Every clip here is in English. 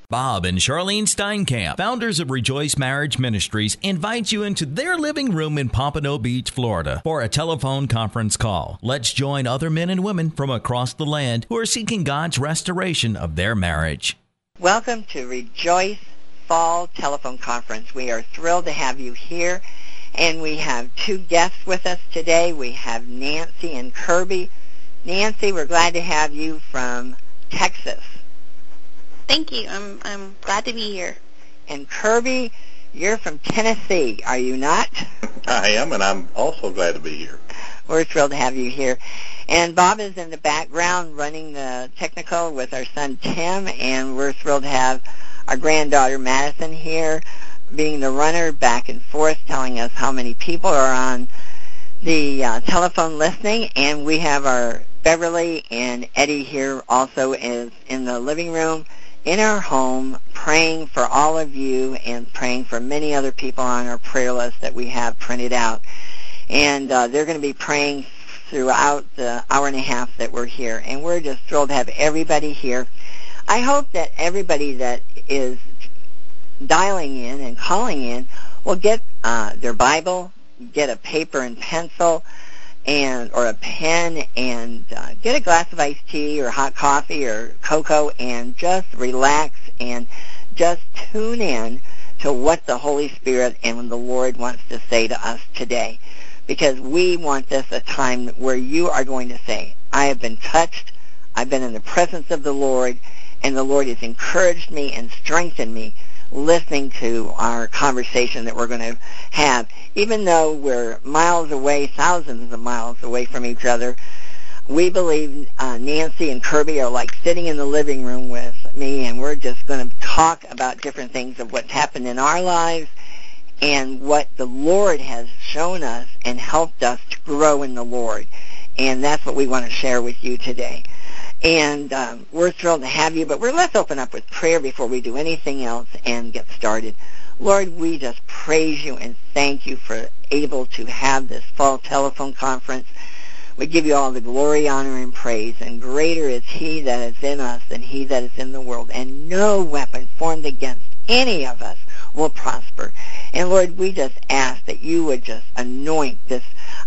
Bob and Charlene Steinkamp, founders of Rejoice Marriage Ministries, invite you into their living room in Pompano Beach, Florida, for a telephone conference call. Let's join other men and women from across the land who are seeking God's restoration of their marriage. Welcome to Rejoice Fall Telephone Conference. We are thrilled to have you here, and we have two guests with us today. We have Nancy and Kirby. Nancy, we're glad to have you from Texas. Thank you. I'm glad to be here. And Kirby, you're from Tennessee, are you not? I am, and I'm also glad to be here. We're thrilled to have you here. And Bob is in the background running the technical with our son Tim, and we're thrilled to have our granddaughter Madison here being the runner back and forth, telling us how many people are on the telephone listening. And we have our Beverly and Eddie here also is in the living room in our home, praying for all of you and praying for many other people on our prayer list that we have printed out. And they're going to be praying throughout the hour and a half that we're here. And we're just thrilled to have everybody here. I hope that everybody that is dialing in and calling in will get their Bible, get a paper and pencil, or a pen, and get a glass of iced tea or hot coffee or cocoa and just relax and just tune in to what the Holy Spirit and the Lord wants to say to us today. Because we want this a time where you are going to say, I have been touched, I've been in the presence of the Lord, and the Lord has encouraged me and strengthened me listening to our conversation that we're going to have. Even though we're miles away, thousands of miles away from each other, we believe Nancy and Kirby are like sitting in the living room with me, and we're just going to talk about different things of what's happened in our lives and what the Lord has shown us and helped us to grow in the Lord. And that's what we want to share with you today. And we're thrilled to have you, but let's open up with prayer before we do anything else and get started. Lord, we just praise you and thank you for able to have this fall telephone conference. We give you all the glory, honor, and praise, and greater is he that is in us than he that is in the world, and no weapon formed against any of us will prosper. And Lord, we just ask that you would just anoint this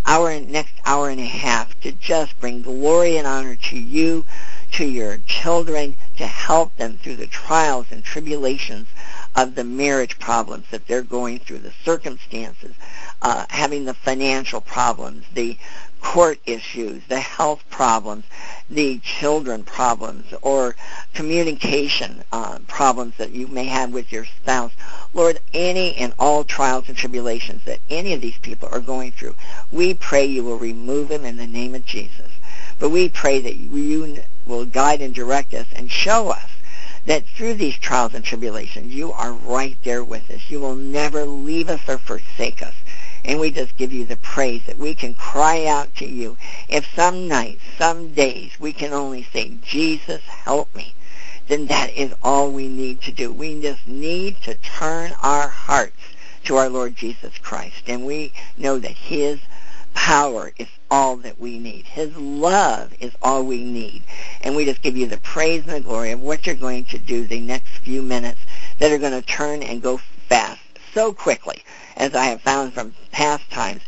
next hour and a half to just bring glory and honor to you, to your children, to help them through the trials and tribulations of the marriage problems that they're going through, the circumstances, having the financial problems, the court issues, the health problems, the children problems, or communication problems that you may have with your spouse. Lord, any and all trials and tribulations that any of these people are going through, we pray you will remove them in the name of Jesus. But we pray that you will guide and direct us and show us that through these trials and tribulations, you are right there with us. You will never leave us or forsake us. And we just give you the praise that we can cry out to you. If some nights, some days, we can only say, Jesus, help me, then that is all we need to do. We just need to turn our hearts to our Lord Jesus Christ. And we know that his power is all that we need. His love is all we need. And we just give you the praise and the glory of what you're going to do the next few minutes that are going to turn and go fast so quickly, as I have found from past times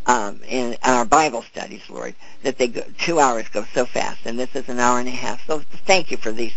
in our Bible studies, Lord, that 2 hours go so fast, and this is an hour and a half. So thank you for this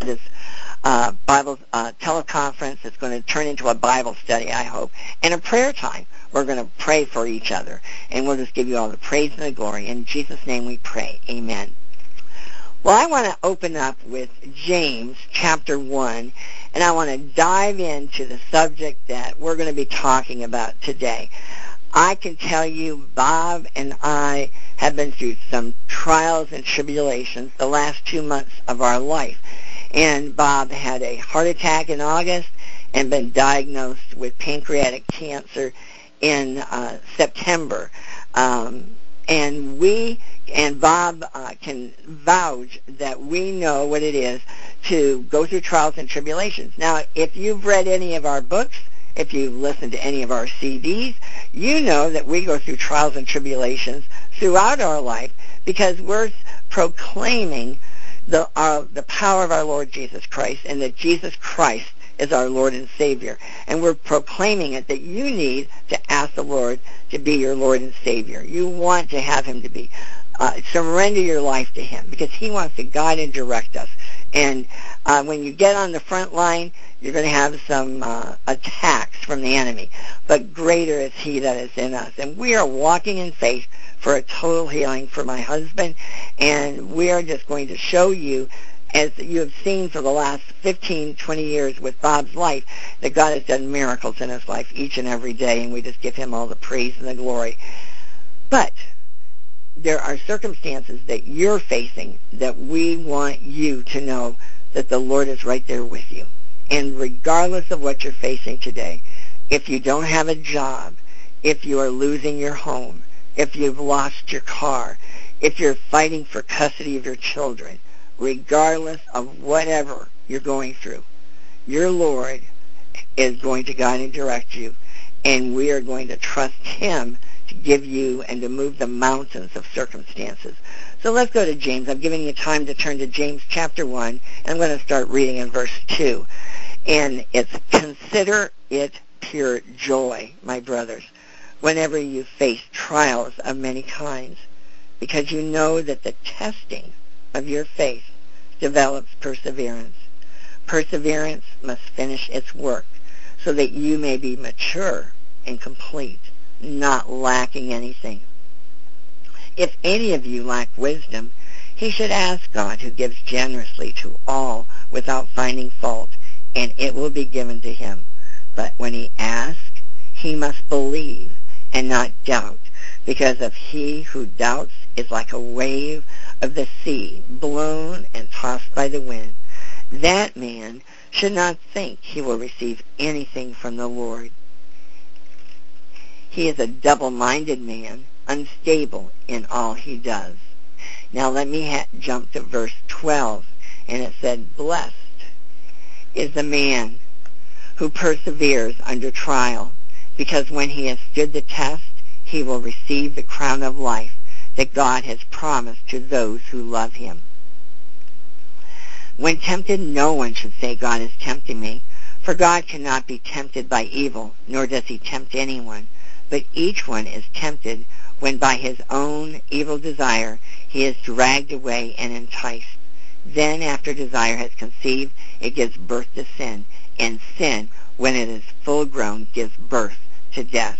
Bible teleconference. It's going to turn into a Bible study, I hope, and a prayer time. We're going to pray for each other, and we'll just give you all the praise and the glory. In Jesus' name we pray. Amen. Well, I want to open up with James chapter 1, and I want to dive into the subject that we're going to be talking about today. I can tell you, Bob and I have been through some trials and tribulations the last 2 months of our life. And Bob had a heart attack in August and been diagnosed with pancreatic cancer in September. And Bob can vouch that we know what it is to go through trials and tribulations. Now, if you've read any of our books, if you've listened to any of our CDs, you know that we go through trials and tribulations throughout our life because we're proclaiming the power of our Lord Jesus Christ, and that Jesus Christ as our Lord and Savior. And we're proclaiming it that you need to ask the Lord to be your Lord and Savior. You want to have him to be. Surrender your life to him because he wants to guide and direct us. And when you get on the front line, you're going to have some attacks from the enemy. But greater is he that is in us. And we are walking in faith for a total healing for my husband. And we are just going to show you, as you have seen for the last 15, 20 years with Bob's life, that God has done miracles in his life each and every day. And we just give him all the praise and the glory. But there are circumstances that you're facing that we want you to know that the Lord is right there with you. And regardless of what you're facing today, if you don't have a job, if you are losing your home, if you've lost your car, if you're fighting for custody of your children, regardless of whatever you're going through, your Lord is going to guide and direct you, and we are going to trust him to give you and to move the mountains of circumstances. So let's go to James. I'm giving you time to turn to James chapter 1, and I'm going to start reading in verse 2. And it's, consider it pure joy, my brothers, whenever you face trials of many kinds, because you know that the testing of your faith develops perseverance. Perseverance must finish its work so that you may be mature and complete, not lacking anything. If any of you lack wisdom, he should ask God, who gives generously to all without finding fault, and it will be given to him. But when he asks, he must believe and not doubt, because of he who doubts is like a wave of the sea, blown and tossed by the wind. That man should not think he will receive anything from the Lord. He is a double-minded man, unstable in all he does. Now let me jump to verse 12, and it said, blessed is the man who perseveres under trial, because when he has stood the test, he will receive the crown of life that God has promised to those who love him. When tempted, no one should say, God is tempting me, for God cannot be tempted by evil, nor does he tempt anyone. But each one is tempted when by his own evil desire he is dragged away and enticed. Then after desire has conceived, it gives birth to sin, and sin, when it is full grown, gives birth to death.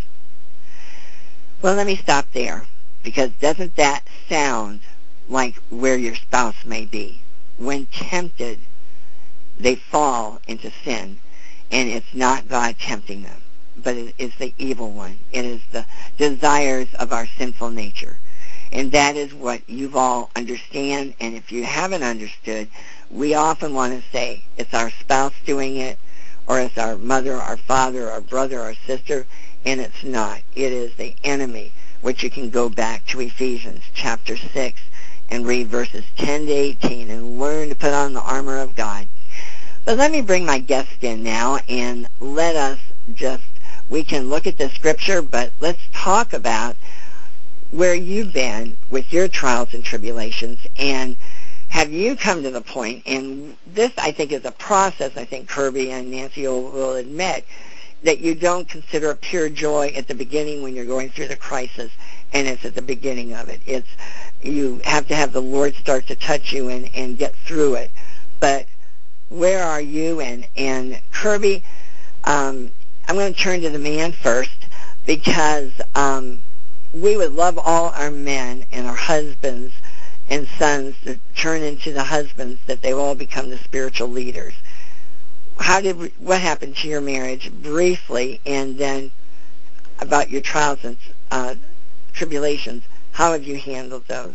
Well, let me stop there, because doesn't that sound like where your spouse may be? When tempted, they fall into sin, and it's not God tempting them, but it is the evil one. It is the desires of our sinful nature. And that is what you've all understand. And if you haven't understood, we often want to say it's our spouse doing it, or it's our mother, our father, our brother, our sister, and it's not. It is the enemy, which you can go back to Ephesians chapter 6 and read verses 10 to 18 and learn to put on the armor of God. But let me bring my guest in now, and let us just, we can look at the scripture, but let's talk about where you've been with your trials and tribulations, and have you come to the point, and this I think is a process, I think Kirby and Nancy will admit, that you don't consider a pure joy at the beginning when you're going through the crisis, and it's at the beginning of it. It's, you have to have the Lord start to touch you and get through it. But where are you? And Kirby, I'm going to turn to the man first, because we would love all our men and our husbands and sons to turn into the husbands that they all become the spiritual leaders. What happened to your marriage briefly, and then about your trials and tribulations? How have you handled those?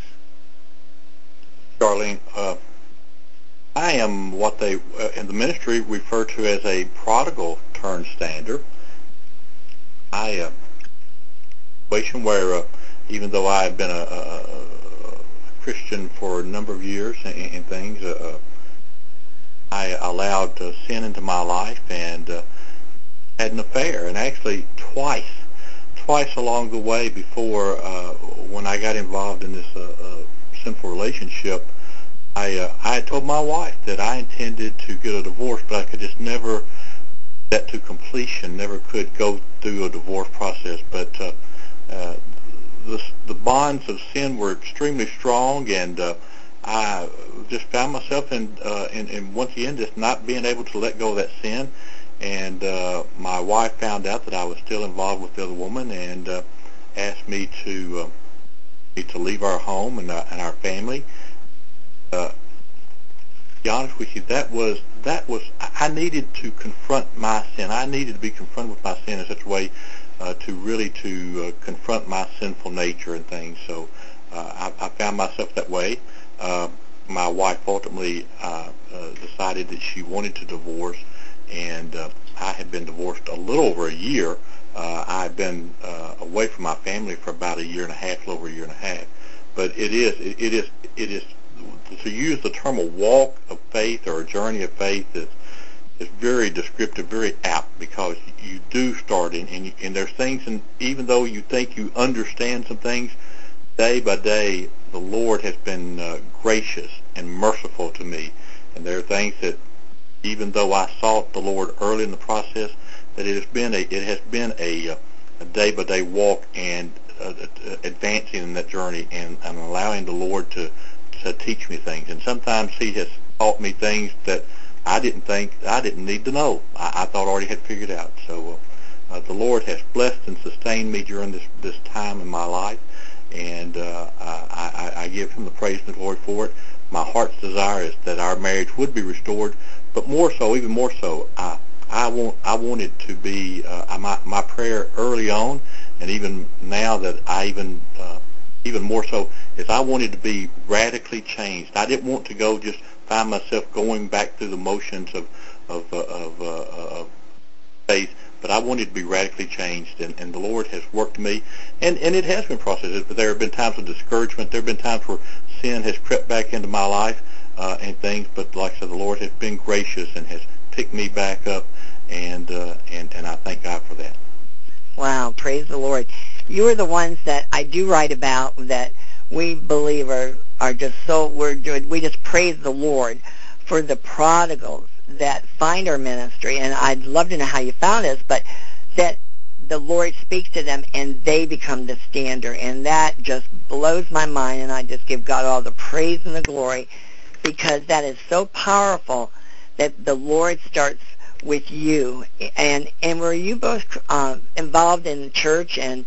Charlene, I am what they in the ministry refer to as a prodigal turned stander. I situation where even though I have been a Christian for a number of years and things, I allowed sin into my life and had an affair, and actually twice along the way before when I got involved in this sinful relationship, I had told my wife that I intended to get a divorce, but I could just never that to completion, never could go through a divorce process, but the bonds of sin were extremely strong, and I just found myself in once again just not being able to let go of that sin. And my wife found out that I was still involved with the other woman, and asked me to leave our home and our family. To be honest with you, that was I needed to confront my sin. I needed to be confronted with my sin in such a way to confront my sinful nature and things. So I found myself that way. My wife ultimately decided that she wanted to divorce, and I had been divorced a little over a year. I had been away from my family for about a year and a half, a little over a year and a half. But it is to use the term a walk of faith or a journey of faith is very descriptive, very apt, because you do start and there's things, and even though you think you understand some things, day by day the Lord has been gracious and merciful to me, and there are things that even though I sought the Lord early in the process, that it has been a day by day walk and advancing in that journey and allowing the Lord to teach me things. And sometimes He has taught me things that I didn't need to know. I thought I already had figured out. So the Lord has blessed and sustained me during this time in my life, and I give Him the praise and the glory for it. My heart's desire is that our marriage would be restored, but more so, even more so, I want it to be my prayer early on, and even now that I even more so, is I wanted to be radically changed. I didn't want to go just find myself going back through the motions of faith, but I wanted to be radically changed, and the Lord has worked me, and it has been processes, but there have been times of discouragement. There have been times where sin has crept back into my life and things, but like I said, the Lord has been gracious and has picked me back up, and I thank God for that. Wow, praise the Lord. You are the ones that I do write about that we believe are just so, we just praise the Lord for the prodigals that find our ministry, and I'd love to know how you found us, but that the Lord speaks to them and they become the standard, and that just blows my mind, and I just give God all the praise and the glory, because that is so powerful that the Lord starts with you. And were you both involved in the church and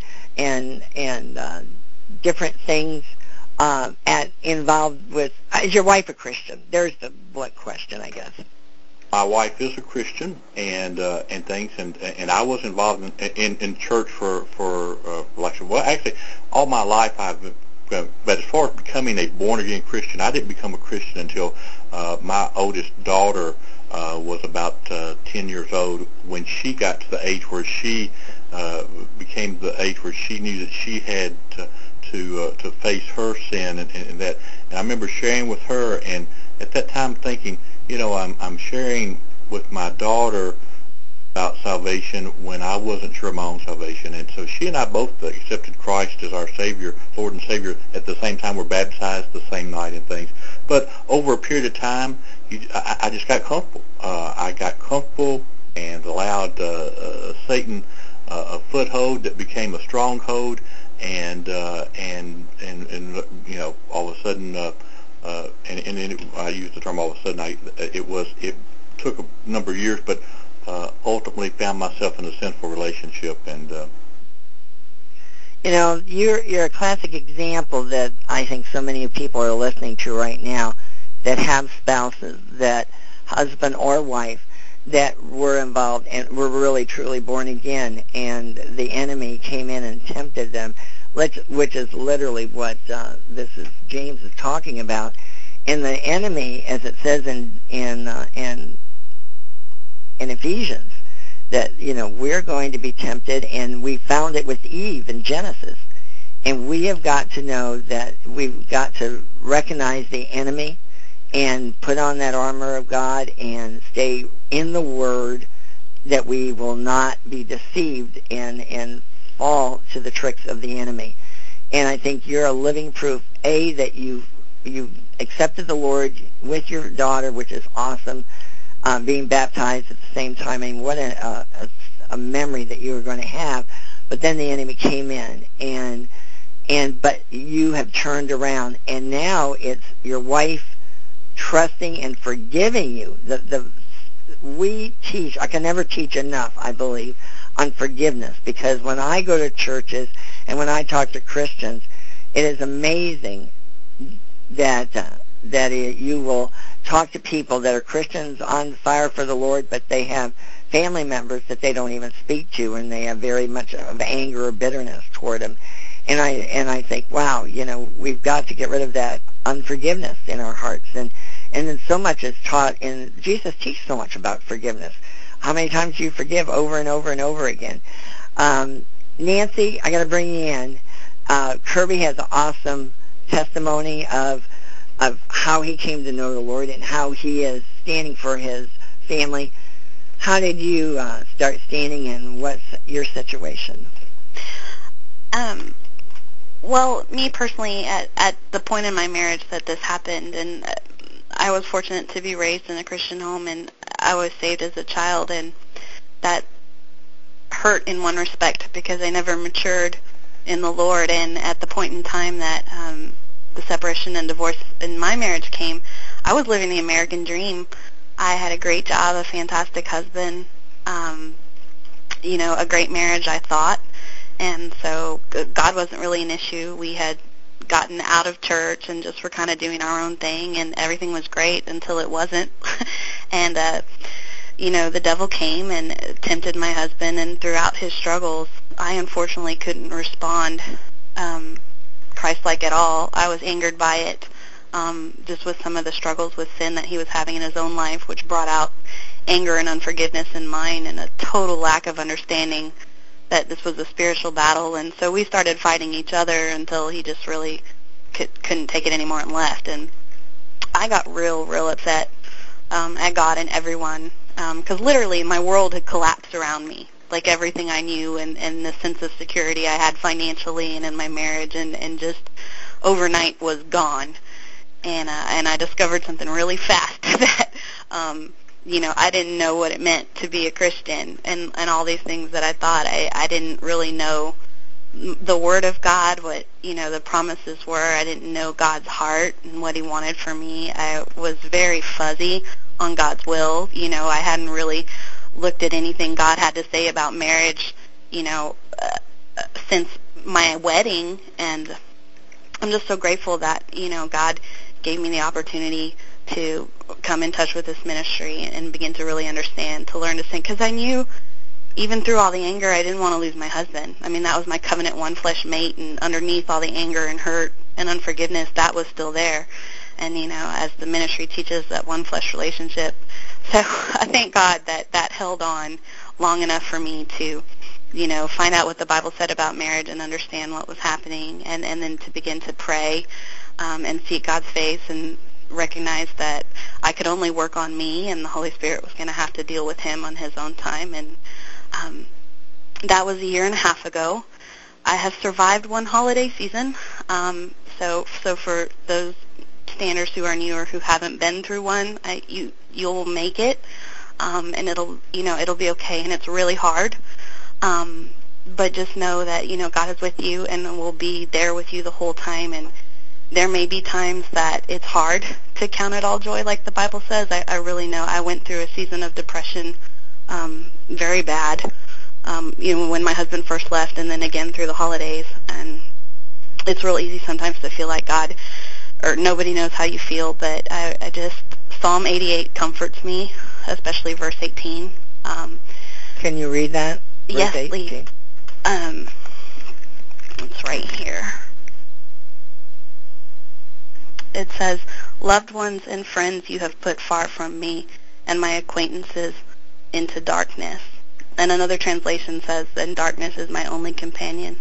different things involved with, is your wife a Christian? There's the blunt question, I guess. My wife is a Christian, and things, and I was involved in church for well, actually all my life but as far as becoming a born again Christian, I didn't become a Christian until my oldest daughter was about 10 years old, when she got to the age where she became the age where she knew that she had to face her sin and that. And I remember sharing with her, and at that time thinking, I'm sharing with my daughter about salvation when I wasn't sure of my own salvation. And so she and I both accepted Christ as our Savior, Lord and Savior, at the same time. We're baptized the same night and things. But over a period of time, I just got comfortable. I got comfortable and allowed Satan a foothold that became a stronghold, and all of a sudden, I use the term all of a sudden. It took a number of years, but ultimately found myself in a sinful relationship, and you're a classic example that I think so many people are listening to right now that have spouses, that husband or wife, that were involved and were really truly born again, and the enemy came in and tempted them, which is literally what James is talking about. And the enemy, as it says in Ephesians, that we're going to be tempted, and we found it with Eve in Genesis, and we have got to know that we've got to recognize the enemy and put on that armor of God and stay in the Word, that we will not be deceived and fall to the tricks of the enemy. And I think you're a living proof, that you accepted the Lord with your daughter, which is awesome. being baptized at the same time. I mean, what a memory that you were going to have. But then the enemy came in, but you have turned around, and now it's your wife trusting and forgiving you. We teach, I can never teach enough, I believe, on forgiveness, because when I go to churches and when I talk to Christians, it is amazing that you will talk to people that are Christians on fire for the Lord, but they have family members that they don't even speak to, and they have very much of anger or bitterness toward them. And I think, wow, we've got to get rid of that unforgiveness in our hearts. And then so much is taught, and Jesus teaches so much about forgiveness. How many times do you forgive over and over and over again? Nancy, I got to bring you in. Kirby has an awesome testimony of how he came to know the Lord and how he is standing for his family. How did you start standing, and what's your situation? Well, me personally, at the point in my marriage that this happened, and I was fortunate to be raised in a Christian home, and I was saved as a child, and that hurt in one respect because I never matured in the Lord. And at the point in time that the separation and divorce in my marriage came, I was living the American dream. I had a great job, a fantastic husband, a great marriage, I thought. And so God wasn't really an issue. We had gotten out of church and just were kind of doing our own thing, and everything was great until it wasn't. And, the devil came and tempted my husband, and throughout his struggles, I unfortunately couldn't respond Christ-like at all. I was angered by it, just with some of the struggles with sin that he was having in his own life, which brought out anger and unforgiveness in mine and a total lack of understanding that this was a spiritual battle. And so we started fighting each other until he just really couldn't take it anymore and left. And I got real upset at God and everyone, because literally my world had collapsed around me, like everything I knew and the sense of security I had financially and in my marriage, and just overnight was gone. And I discovered something really fast that I didn't know what it meant to be a Christian, and all these things that I thought. I didn't really know the Word of God, what, the promises were. I didn't know God's heart and what he wanted for me. I was very fuzzy on God's will. I hadn't really looked at anything God had to say about marriage, since my wedding. And I'm just so grateful that, God gave me the opportunity to come in touch with this ministry and begin to really understand, to learn to sing. Because I knew, even through all the anger, I didn't want to lose my husband. I mean, that was my covenant one-flesh mate, and underneath all the anger and hurt and unforgiveness, that was still there. And, as the ministry teaches, that one-flesh relationship. So I thank God that held on long enough for me to, find out what the Bible said about marriage and understand what was happening, and then to begin to pray and seek God's face and recognize that I could only work on me, and the Holy Spirit was going to have to deal with him on his own time. And that was 1.5 years ago. I have survived one holiday season. So for those standers who are new or who haven't been through one, you'll make it, and it'll be okay. And it's really hard, but just know that God is with you and will be there with you the whole time. And there may be times that it's hard to count it all joy, like the Bible says. I really know. I went through a season of depression, very bad, when my husband first left, and then again through the holidays. And it's real easy sometimes to feel like God, or nobody knows how you feel, but I just, Psalm 88 comforts me, especially verse 18. Can you read that? Verse yes, 18. please. It's right here. It says, "Loved ones and friends you have put far from me, and my acquaintances into darkness." And another translation says, "And darkness is my only companion."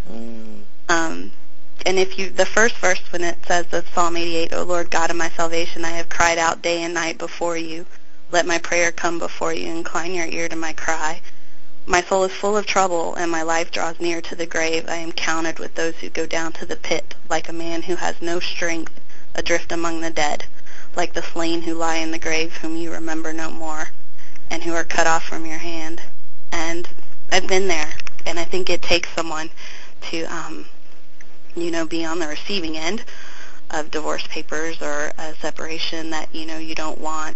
And the first verse, when it says of Psalm 88, "O Lord God of my salvation, I have cried out day and night before you. Let my prayer come before you. Incline your ear to my cry. My soul is full of trouble, and my life draws near to the grave. I am counted with those who go down to the pit, like a man who has no strength, adrift among the dead. like the slain who lie in the grave, whom you remember no more, and who are cut off from your hand. And I've been there, and I think it takes someone to, be on the receiving end of divorce papers or a separation that, you don't want.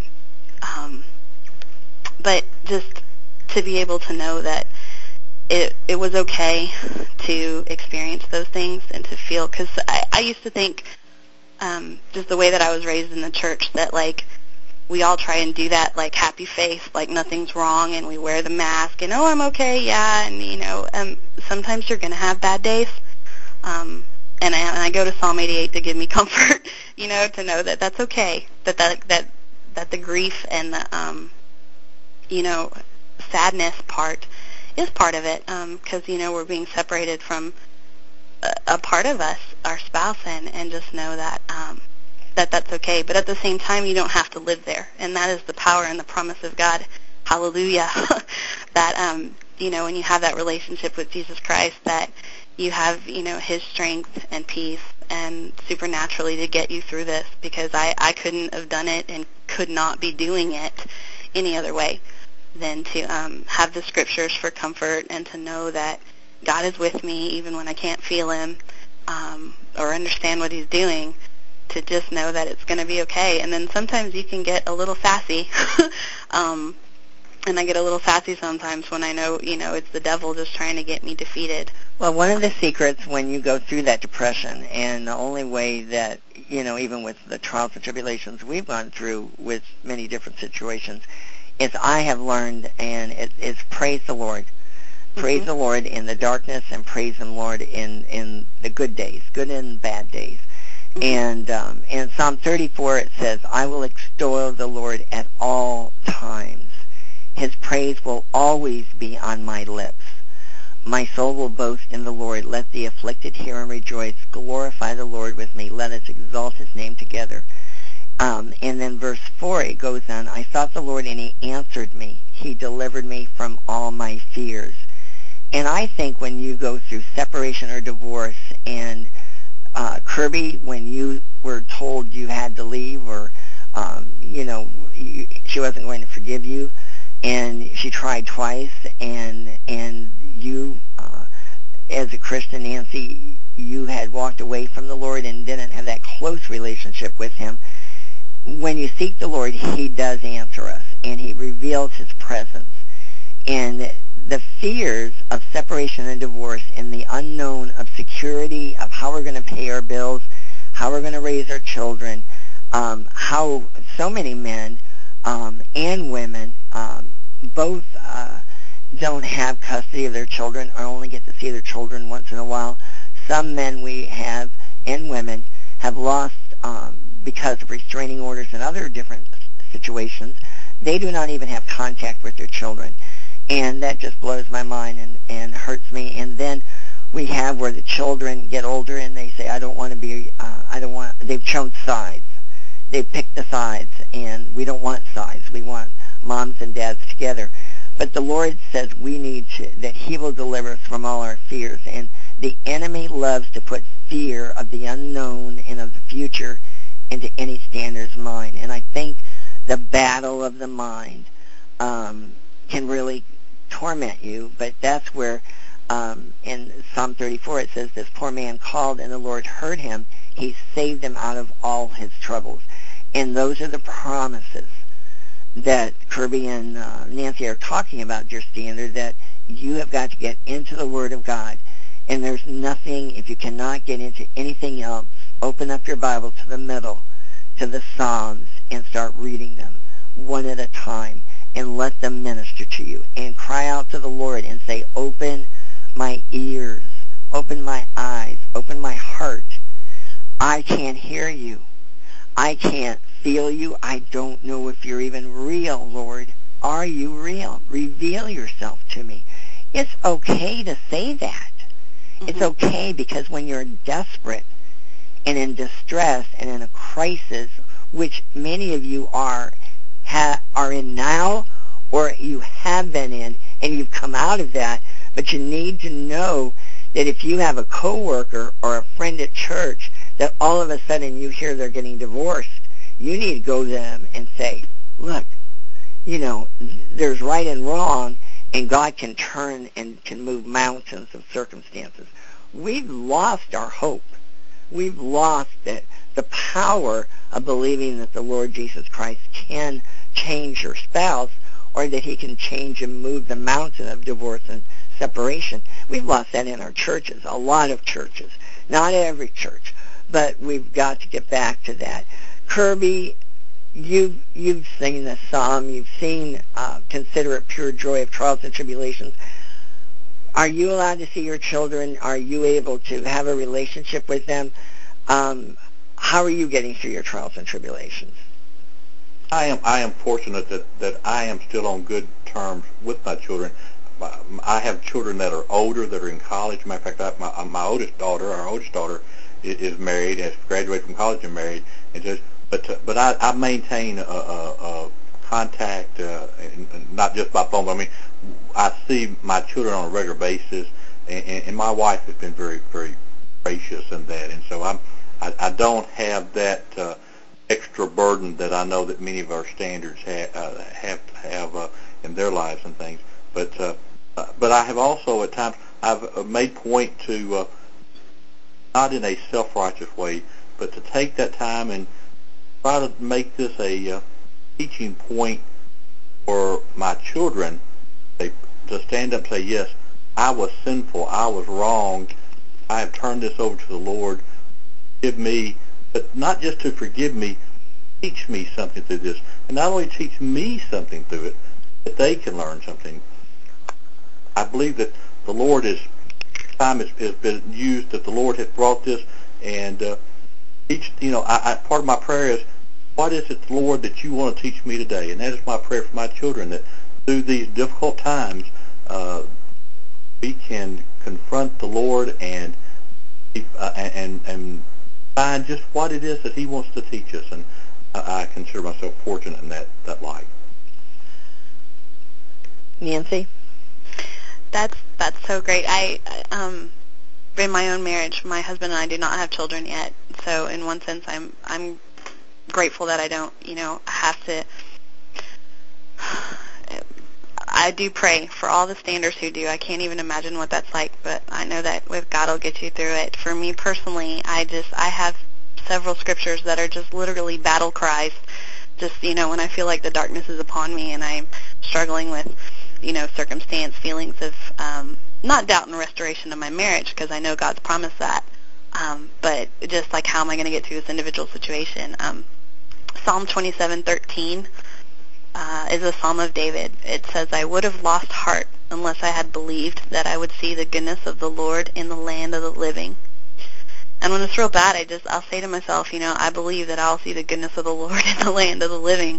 But just to be able to know that it was okay to experience those things and to feel, because I used to think, just the way that I was raised in the church, that, like, we all try and do that, like, happy face, like nothing's wrong, and we wear the mask, and, I'm okay, yeah, and, sometimes you're going to have bad days, and I go to Psalm 88 to give me comfort, to know that that's okay, that the grief and the, sadness part is part of it, because, we're being separated from a part of us, our spouse, and just know that that's okay. But at the same time, you don't have to live there, and that is the power and the promise of God. Hallelujah. That, when you have that relationship with Jesus Christ, that you have, his strength and peace and supernaturally to get you through this, because I couldn't have done it and could not be doing it any other way than to have the scriptures for comfort and to know that God is with me even when I can't feel him or understand what he's doing, to just know that it's going to be okay. And then sometimes you can get a little sassy, and I get a little sassy sometimes when I know, it's the devil just trying to get me defeated. Well, one of the secrets when you go through that depression, and the only way that, even with the trials and tribulations we've gone through with many different situations, is I have learned, and it's praise the Lord. Praise the Lord in the darkness, and praise the Lord in the good days, good and bad days. And in Psalm 34 it says, I will extol the Lord at all times. His praise will always be on my lips. My soul will boast in the Lord. Let the afflicted hear and rejoice. Glorify the Lord with me. Let us exalt his name together. And then verse 4, it goes on, I sought the Lord and he answered me. He delivered me from all my fears. And I think when you go through separation or divorce, and Kirby, when you were told you had to leave, or, she wasn't going to forgive you, and she tried twice, and you, as a Christian, Nancy, you had walked away from the Lord and didn't have that close relationship with him. When you seek the Lord, he does answer us, and he reveals his presence. And the fears of separation and divorce, and the unknown of security, of how we're going to pay our bills, how we're going to raise our children, how so many men and women both don't have custody of their children, or only get to see their children once in a while. Some men we have, and women, have lost, because of restraining orders and other different situations, they do not even have contact with their children. And that just blows my mind and hurts me. And then we have where the children get older and they say, I don't want to be, they've chosen sides. They've picked the sides, and we don't want sides. We want moms and dads together. But the Lord says that he will deliver us from all our fears. And the enemy loves to put fear of the unknown and of the future into any stander's mind. And I think the battle of the mind can really torment you. But that's where in Psalm 34 it says, this poor man called and the Lord heard him. He saved him out of all his troubles. And those are the promises that Kirby and Nancy are talking about, dear Standard, that you have got to get into the Word of God. And there's nothing, if you cannot get into anything else, open up your Bible to the middle, to the Psalms, and start reading them one at a time, and let them minister to you. And cry out to the Lord and say, open my ears, open my eyes, open my heart. I can't hear you. I can't feel you. I don't know if you're even real, Lord. Are you real? Reveal yourself to me. It's okay to say that. Mm-hmm. It's okay, because when you're desperate and in distress and in a crisis, which many of you are in now, or you have been in, and you've come out of that, but you need to know that if you have a coworker or a friend at church that all of a sudden you hear they're getting divorced, You need to go to them and say, look, there's right and wrong, and God can turn and can move mountains of circumstances. We've lost our hope. We've lost the power of believing that the Lord Jesus Christ can change your spouse, or that he can change and move the mountain of divorce and separation. We've lost that in our churches, a lot of churches. Not every church, but we've got to get back to that. Kirby, you've seen the psalm. You've seen consider it pure joy of trials and tribulations. Are you allowed to see your children? Are you able to have a relationship with them? How are you getting through your trials and tribulations? I am fortunate that I am still on good terms with my children. I have children that are older, that are in college. Matter of fact, our oldest daughter, is married, has graduated from college and married, and but I maintain a contact, not just by phone. But I mean, I see my children on a regular basis, and my wife has been very, very gracious in that, and so I don't have that extra burden that I know that many of our standards have in their lives and things. But I have also at times I've made point to not in a self-righteous way, but to take that time and try to make this a teaching point for my children, to stand up and say, yes, I was sinful, I was wrong, I have turned this over to the Lord, forgive me, but not just to forgive me, teach me something through this, and not only teach me something through it, but they can learn something. I believe that the Lord time has been used, that the Lord has brought this, and part of my prayer is, what is it, Lord, that you want to teach me today? And that is my prayer for my children, that through these difficult times, we can confront the Lord and find just what it is that He wants to teach us. And I consider myself fortunate in that light. Nancy? That's so great. I in my own marriage, my husband and I do not have children yet. So in one sense, I'm grateful that I don't, have to. I do pray for all the standers who do. I can't even imagine what that's like, but I know that with God will get you through it. For me personally, I have several scriptures that are just literally battle cries. Just, when I feel like the darkness is upon me and I'm struggling with, circumstance, feelings of not doubt and restoration of my marriage, because I know God's promised that, but just like, how am I going to get through this individual situation? Psalm 27:13 is a psalm of David. It says, I would have lost heart unless I had believed that I would see the goodness of the Lord in the land of the living. And when it's real bad, I'll say to myself, I believe that I'll see the goodness of the Lord in the land of the living,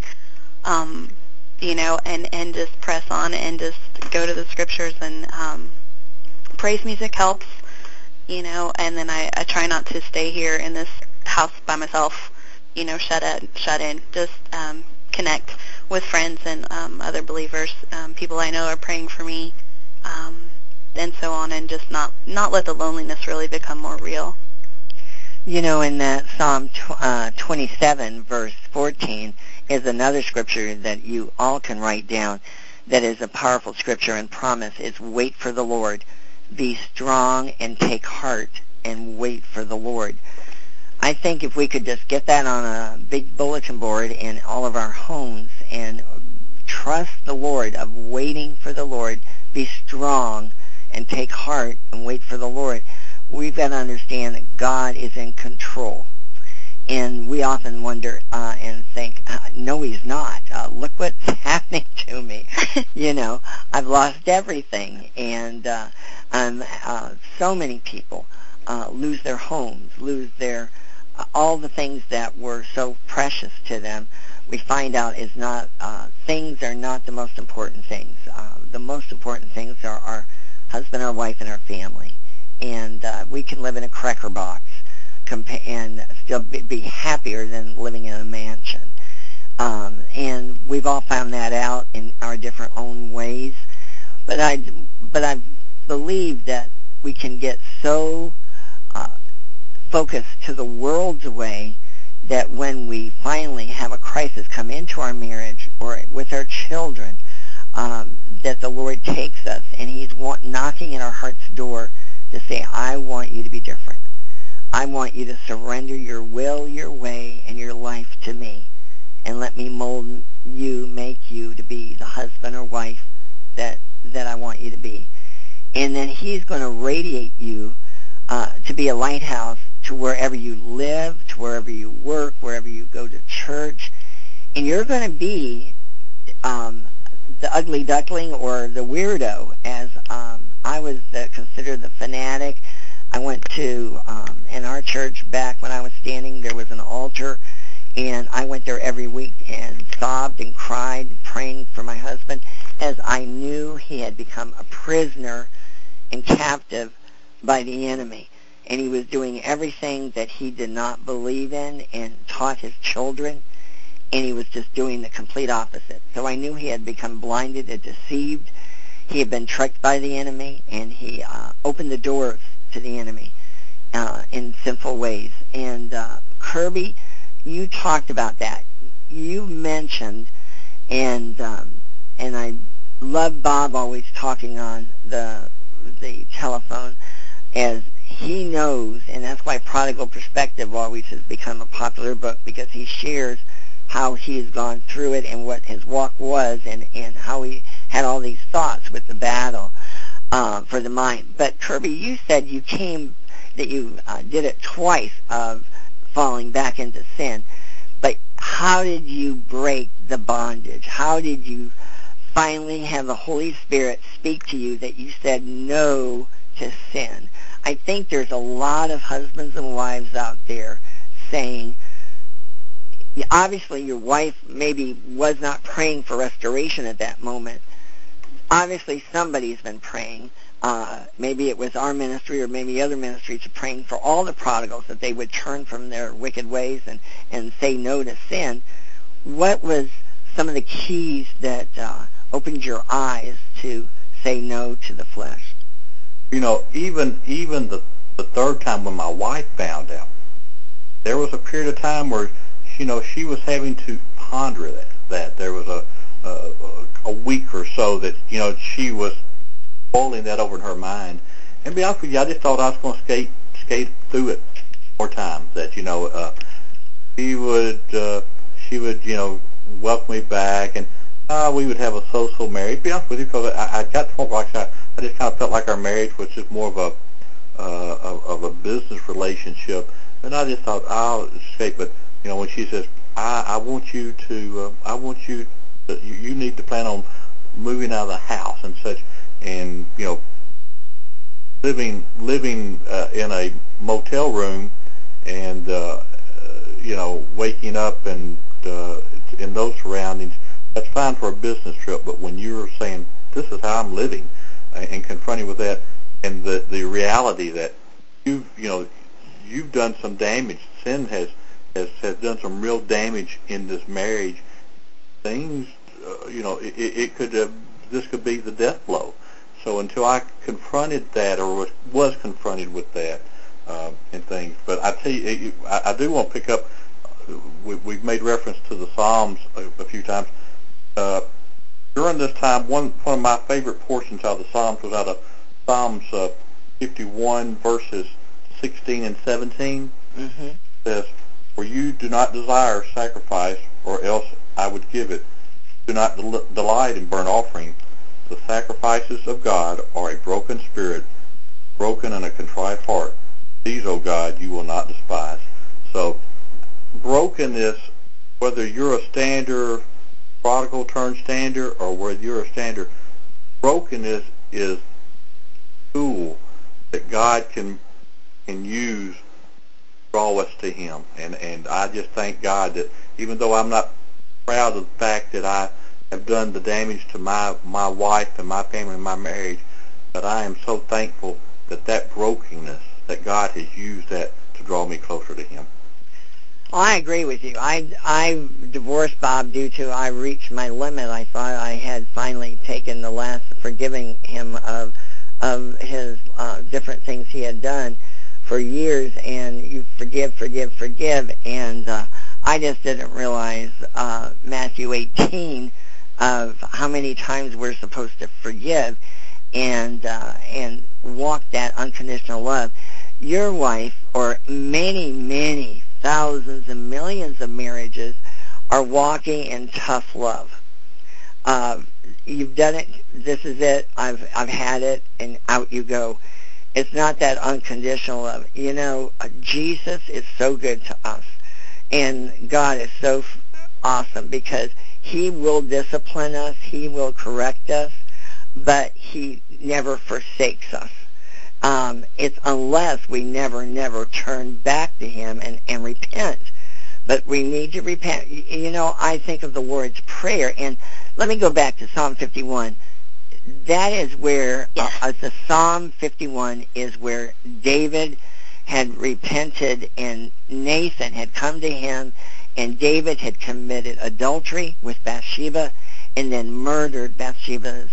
and just press on and just go to the scriptures, and praise music helps, and then I try not to stay here in this house by myself, shut in, just connect with friends and other believers, people I know are praying for me, and so on, and just not let the loneliness really become more real. In that Psalm 27, verse 14, is another scripture that you all can write down that is a powerful scripture and promise. It's wait for the Lord. Be strong and take heart and wait for the Lord. I think if we could just get that on a big bulletin board in all of our homes and trust the Lord of waiting for the Lord, be strong and take heart and wait for the Lord, we've got to understand that God is in control. And we often wonder and think, no, He's not. Look what's happening to me. I've lost everything. And so many people lose their homes, lose their all the things that were so precious to them. We find out is not things are not the most important things. The most important things are our husband, our wife, and our family. And we can live in a cracker box and still be happier than living in a mansion. And we've all found that out in our different own ways. But I believe that we can get so focused to the world's way that when we finally have a crisis come into our marriage or with our children, that the Lord takes us and He's knocking at our heart's door to say, I want you to be different. I want you to surrender your will, your way, and your life to me, and let me mold you, make you to be the husband or wife that I want you to be. And then He's going to radiate you to be a lighthouse to wherever you live, to wherever you work, wherever you go to church. And you're going to be the ugly duckling or the weirdo, as I was considered the fanatic. I went to, in our church back when I was standing, there was an altar, and I went there every week and sobbed and cried, praying for my husband, as I knew he had become a prisoner and captive by the enemy. And he was doing everything that he did not believe in and taught his children, and he was just doing the complete opposite. So I knew he had become blinded and deceived. He had been tricked by the enemy, and he opened the doors to the enemy in sinful ways. And Kirby, you talked about that. You mentioned, and I love Bob always talking on the telephone, as he knows, and that's why Prodigal Perspective always has become a popular book, because he shares how he has gone through it and what his walk was, and how he had all these thoughts with the battle for the mind. But Kirby, you said you did it twice of falling back into sin. But how did you break the bondage? How did you finally have the Holy Spirit speak to you that you said no to sin? I think there's a lot of husbands and wives out there saying, obviously your wife maybe was not praying for restoration at that moment. Obviously somebody's been praying. Maybe it was our ministry or maybe other ministries praying for all the prodigals that they would turn from their wicked ways and say no to sin. What was some of the keys that opened your eyes to say no to the flesh? You know, even the third time when my wife found out, there was a period of time where, you know, she was having to ponder that there was a week or so that, you know, she was boiling that over in her mind. And to be honest with you, I just thought I was going to skate through it more times. That, you know, she would you know, welcome me back, and we would have a social marriage. To be honest with you, because I got to the point where I just kind of felt like our marriage was just more of a business relationship, and I just thought I'll escape. But you know, when she says, I want you to, you need to plan on moving out of the house and such, and you know, living in a motel room, and you know, waking up and in those surroundings, that's fine for a business trip. But when you're saying, this is how I'm living, and confronting with that, and the reality that you've done some damage, sin has done some real damage in this marriage. Things, you know, this could be the death blow. So until I confronted that, or was confronted with that, and things. But I tell you, I do want to pick up. We've made reference to the Psalms a few times. During this time, one of my favorite portions out of the Psalms was out of Psalms 51, verses 16 and 17. Mm-hmm. It says, "For you do not desire sacrifice, or else I would give it. Do not delight in burnt offering. The sacrifices of God are a broken spirit, broken and a contrite heart. These, O God, you will not despise." So, brokenness, whether you're a stander, prodigal turned stander, or whether you're a stander, brokenness is a tool that God can use to draw us to Him. And I just thank God that even though I'm not proud of the fact that I have done the damage to my wife and my family and my marriage, but I am so thankful that brokenness, that God has used that to draw me closer to Him. Well, I agree with you. I divorced Bob due to I reached my limit. I thought I had finally taken the last, forgiving him of his different things he had done for years, and you forgive, and I just didn't realize Matthew 18 of how many times we're supposed to forgive and walk that unconditional love. Your wife, or many, many thousands and millions of marriages, are walking in tough love. You've done it. This is it. I've had it, and out you go. It's not that unconditional love. You know, Jesus is so good to us, and God is so awesome because He will discipline us. He will correct us, but He never forsakes us. It's unless we never turn back to Him and repent. But we need to repent. You know, I think of the words prayer, and let me go back to Psalm 51. That is where, the Psalm 51 is where David had repented, and Nathan had come to him, and David had committed adultery with Bathsheba, and then murdered Bathsheba's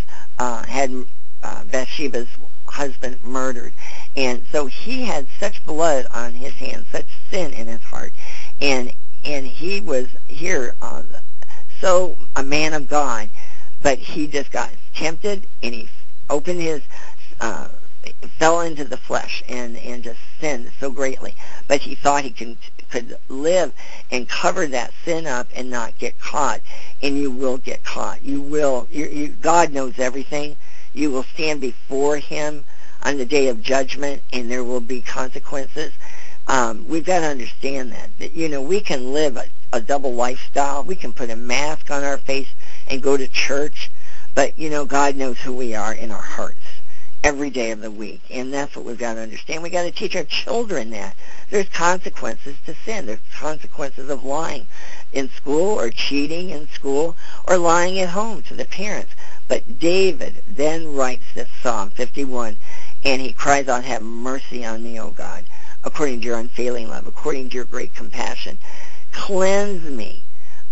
husband murdered. And so he had such blood on his hands, such sin in his heart, and he was here, so a man of God, but he just got tempted, and he opened his, fell into the flesh, and just sinned so greatly. But he thought he could live and cover that sin up and not get caught, and you will get caught. You will. God knows everything. You will stand before Him on the day of judgment, and there will be consequences. We've got to understand that you know, we can live a double lifestyle. We can put a mask on our face and go to church, but you know, God knows who we are in our hearts every day of the week, and that's what we've got to understand. We've got to teach our children that there's consequences to sin. There's consequences of lying in school, or cheating in school, or lying at home to the parents. But David then writes this Psalm 51, and he cries out, "Have mercy on me, O God, according to your unfailing love, according to your great compassion. Cleanse me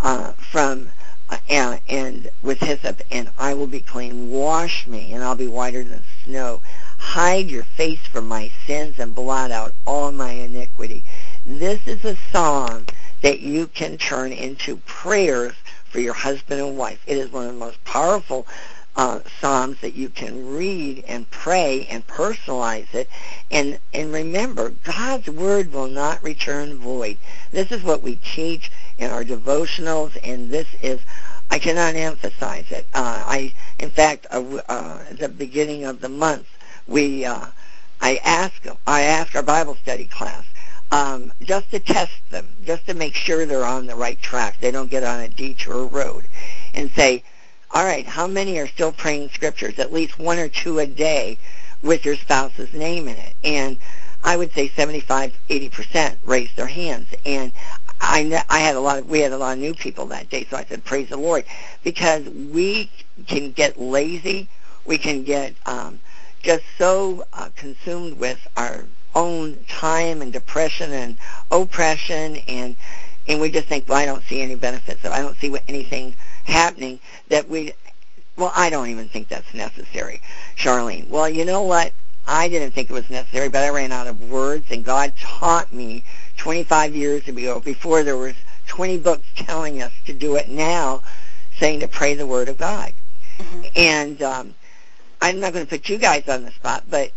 and with hyssop, and I will be clean. Wash me, and I'll be whiter than snow. Hide your face from my sins and blot out all my iniquity." This is a psalm that you can turn into prayers for your husband and wife. It is one of the most powerful psalms that you can read and pray and personalize it. And remember, God's word will not return void. This is what we teach in our devotionals, and this is, I cannot emphasize it. In fact, at the beginning of the month, I ask our Bible study class, just to test them, just to make sure they're on the right track, they don't get on a detour road, and say, all right, how many are still praying scriptures, at least one or two a day, with your spouse's name in it? And I would say 75, 80% raised their hands. And we had a lot of new people that day, so I said, praise the Lord, because we can get lazy, we can get just so consumed with our own time and depression and oppression, and we just think, well, I don't see any benefits, I don't see anything happening, that I don't even think that's necessary, Charlene. Well, you know what? I didn't think it was necessary, but I ran out of words, and God taught me 25 years ago, before there was 20 books telling us to do it now, saying to pray the Word of God. Mm-hmm. And I'm not going to put you guys on the spot, but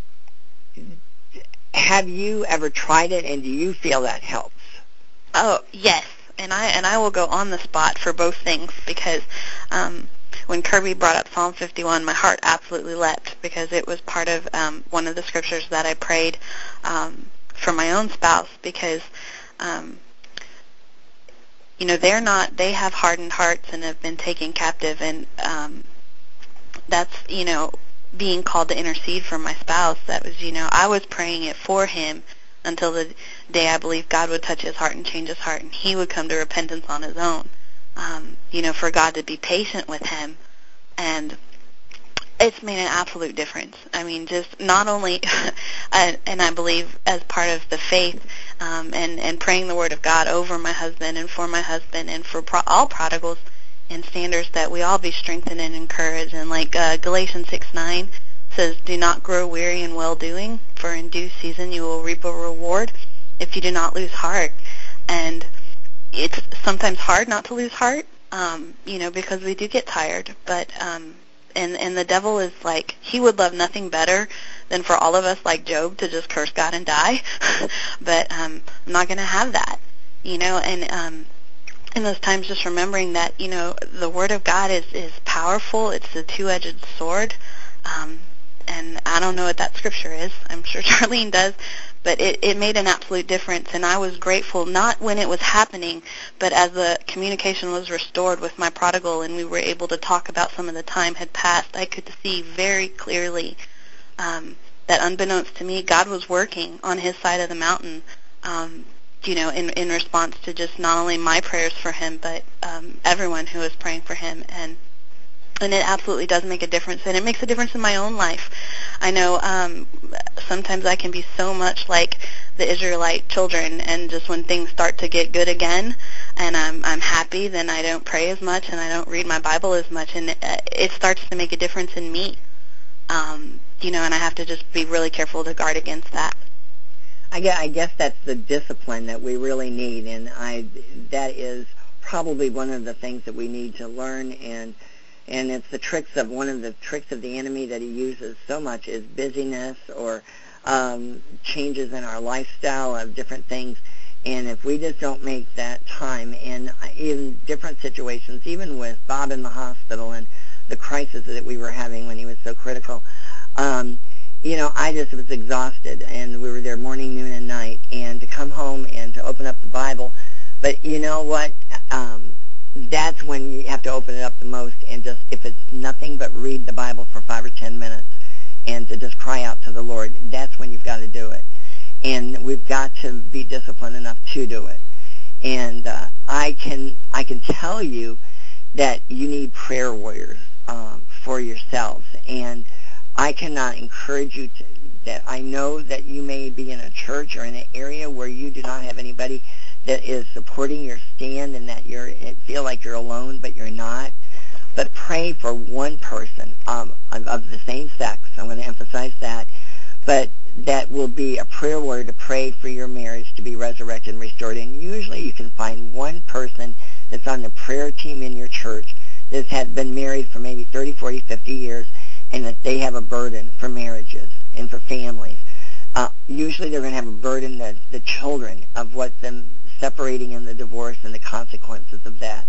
have you ever tried it, and do you feel that helps? Oh, yes. And I will go on the spot for both things, because when Kirby brought up Psalm 51, my heart absolutely leapt, because it was part of one of the scriptures that I prayed for my own spouse, because they have hardened hearts and have been taken captive, and that's being called to intercede for my spouse. That was I was praying it for him until the day I believed God would touch his heart and change his heart, and he would come to repentance on his own. For God to be patient with him, and it's made an absolute difference. I mean, just not only, and I believe as part of the faith, and praying the Word of God over my husband and for all prodigals and standers, that we all be strengthened and encouraged. And like Galatians 6:9 says, do not grow weary in well-doing, for in due season you will reap a reward if you do not lose heart. And it's sometimes hard not to lose heart, because we do get tired. But and the devil is like, he would love nothing better than for all of us, like Job, to just curse God and die. But I'm not going to have that, and in those times just remembering that, the Word of God is powerful. It's a two-edged sword. And I don't know what that scripture is. I'm sure Charlene does. But it made an absolute difference, and I was grateful, not when it was happening, but as the communication was restored with my prodigal and we were able to talk about some of the time had passed. I could see very clearly that unbeknownst to me, God was working on his side of the mountain, in response to just not only my prayers for him, but everyone who was praying for him. And it absolutely does make a difference, and it makes a difference in my own life. I know sometimes I can be so much like the Israelite children, and just when things start to get good again and I'm happy, then I don't pray as much and I don't read my Bible as much, and it starts to make a difference in me. And I have to just be really careful to guard against that. I guess that's the discipline that we really need, and that is probably one of the things that we need to learn, and it's one of the tricks of the enemy that he uses so much is busyness or changes in our lifestyle of different things. And if we just don't make that time, and in different situations, even with Bob in the hospital and the crisis that we were having when he was so critical, I just was exhausted, and we were there morning, noon, and night, and to come home and to open up the Bible. But you know what? That's when you have to open it up the most, and just, if it's nothing but read the Bible for 5 or 10 minutes and to just cry out to the Lord, that's when you've got to do it. And we've got to be disciplined enough to do it. And I can tell you that you need prayer warriors for yourselves. And I cannot encourage you that I know that you may be in a church or in an area where you do not have anybody that is supporting your stand, and that you feel like you're alone, but you're not. But pray for one person of the same sex. I'm going to emphasize that. But that will be a prayer warrior to pray for your marriage to be resurrected and restored. And usually you can find one person that's on the prayer team in your church that's had been married for maybe 30, 40, 50 years, and that they have a burden for marriages and for families. Usually they're going to have a burden, the children, of what them separating in the divorce and the consequences of that.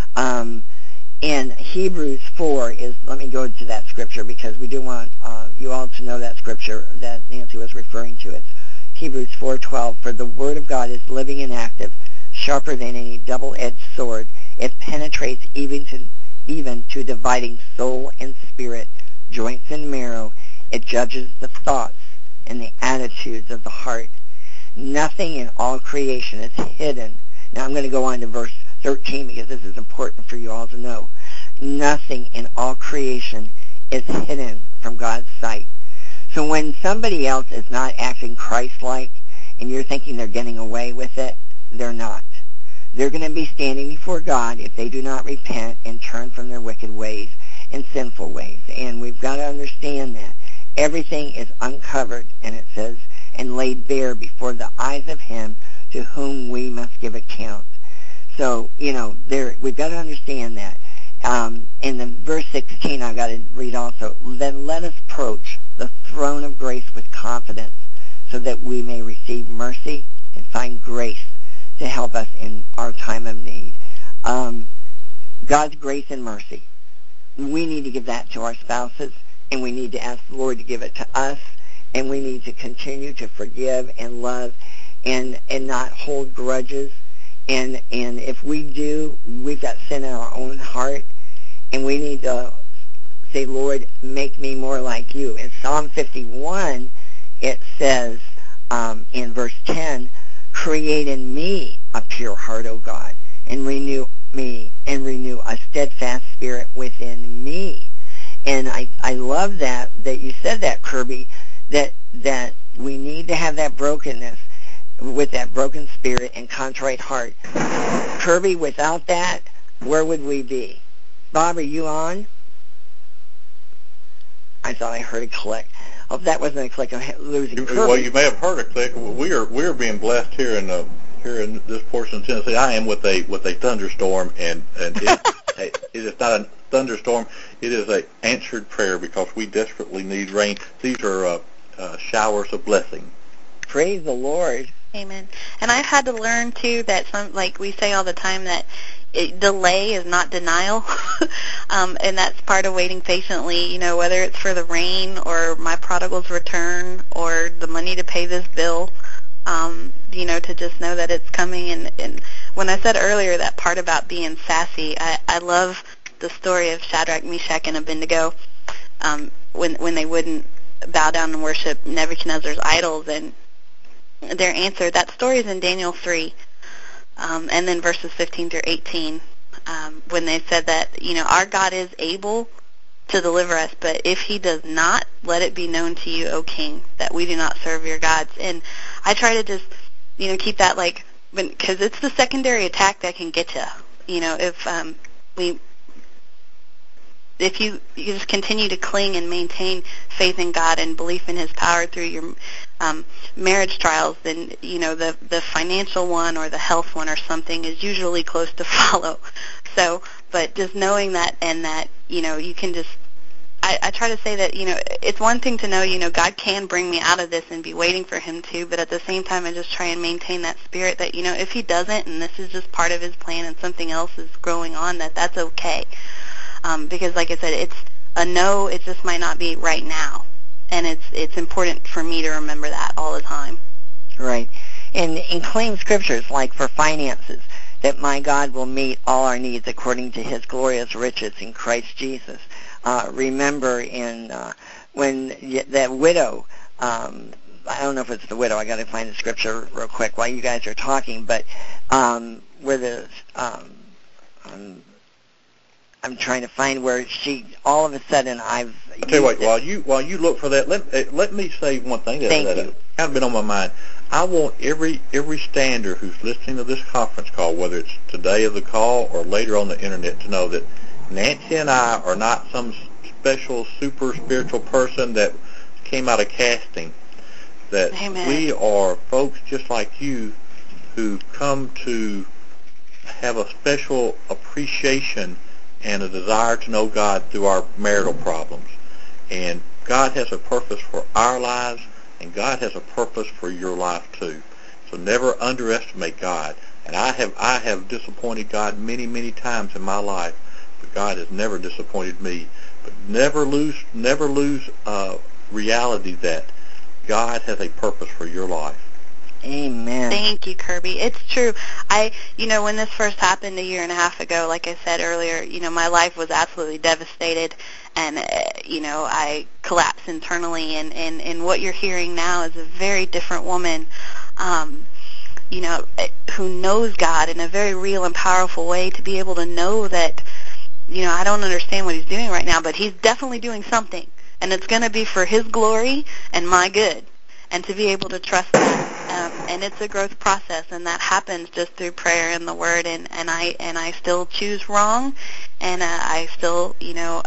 And Hebrews 4 is, let me go to that scripture because we do want you all to know that scripture that Nancy was referring to. It's Hebrews 4:12. For the word of God is living and active, sharper than any double-edged sword. It penetrates even to dividing soul and spirit, joints and marrow. It judges the thoughts and the attitudes of the heart. Nothing in all creation is hidden. Now I'm going to go on to verse 13 because this is important for you all to know. Nothing in all creation is hidden from God's sight. So when somebody else is not acting Christ-like and you're thinking they're getting away with it, they're not. They're going to be standing before God if they do not repent and turn from their wicked ways and sinful ways. And we've got to understand that. Everything is uncovered, and it says, and laid bare before the eyes of him to whom we must give account. So, we've got to understand that. In the verse 16, I've got to read also, then let us approach the throne of grace with confidence so that we may receive mercy and find grace to help us in our time of need. God's grace and mercy. We need to give that to our spouses, and we need to ask the Lord to give it to us, and we need to continue to forgive and love and not hold grudges. And if we do, we've got sin in our own heart, and we need to say, Lord, make me more like you. In Psalm 51, it says in verse 10, create in me a pure heart, O God, and renew a steadfast spirit within me. And I love that you said that, Kirby, that we need to have that brokenness with that broken spirit and contrite heart. Kirby, without that, where would we be? Bob, are you on? I thought I heard a click. Oh, that wasn't a click. I'm losing Kirby. Well, you may have heard a click. We are being blessed here in here in this portion of Tennessee, I am with a thunderstorm, and it is not a thunderstorm. It is a answered prayer because we desperately need rain. These are showers of blessing. Praise the Lord. Amen. And I've had to learn too that like we say all the time, that delay is not denial, and that's part of waiting patiently. You know, whether it's for the rain or my prodigal's return or the money to pay this bill. You know, to just know that it's coming. And when I said earlier that part about being sassy, I love the story of Shadrach, Meshach, and Abednego when they wouldn't bow down and worship Nebuchadnezzar's idols, and their answer. That story is in Daniel 3, and then verses 15 through 18, when they said that, you know, our God is able to deliver us, but if he does not, let it be known to you, O king, that we do not serve your gods. And I try to just, you know, keep that, like, because it's the secondary attack that can get you. You know, if you just continue to cling and maintain faith in God and belief in his power through your marriage trials, then, you know, the financial one or the health one or something is usually close to follow. So, but just knowing that, and that, you know, you can just, I try to say that, you know, it's one thing to know, you know, God can bring me out of this and be waiting for him to, but at the same time I just try and maintain that spirit that, you know, if he doesn't and this is just part of his plan and something else is growing on, that's okay. Because like I said, it's a no, it just might not be right now. And it's important for me to remember that all the time. Right. And claim scriptures like for finances, that my God will meet all our needs according to his glorious riches in Christ Jesus. Remember when that widow, I don't know if it's the widow, I got to find the scripture real quick while you guys are talking, but where the, I'm trying to find where she, all of a sudden I'll tell you what, while you look for that, let me say one thing that kind of been on my mind. I want every stander who's listening to this conference call, whether it's today of the call or later on the internet, to know that Nancy and I are not some special super spiritual person that came out of casting. That Amen. We are folks just like you who come to have a special appreciation and a desire to know God through our marital problems. And God has a purpose for our lives, and God has a purpose for your life too. So never underestimate God. And I have disappointed God many, many times in my life, but God has never disappointed me. But never lose reality that God has a purpose for your life. Amen. Thank you, Kirby. It's true. You know, when this first happened a year and a half ago, like I said earlier, you know, my life was absolutely devastated, and, you know, I collapsed internally, and what you're hearing now is a very different woman, you know, who knows God in a very real and powerful way, to be able to know that, you know, I don't understand what he's doing right now, but he's definitely doing something, and it's going to be for his glory and my good, and to be able to trust that. And it's a growth process, and that happens just through prayer and the Word, and I still choose wrong, and I still,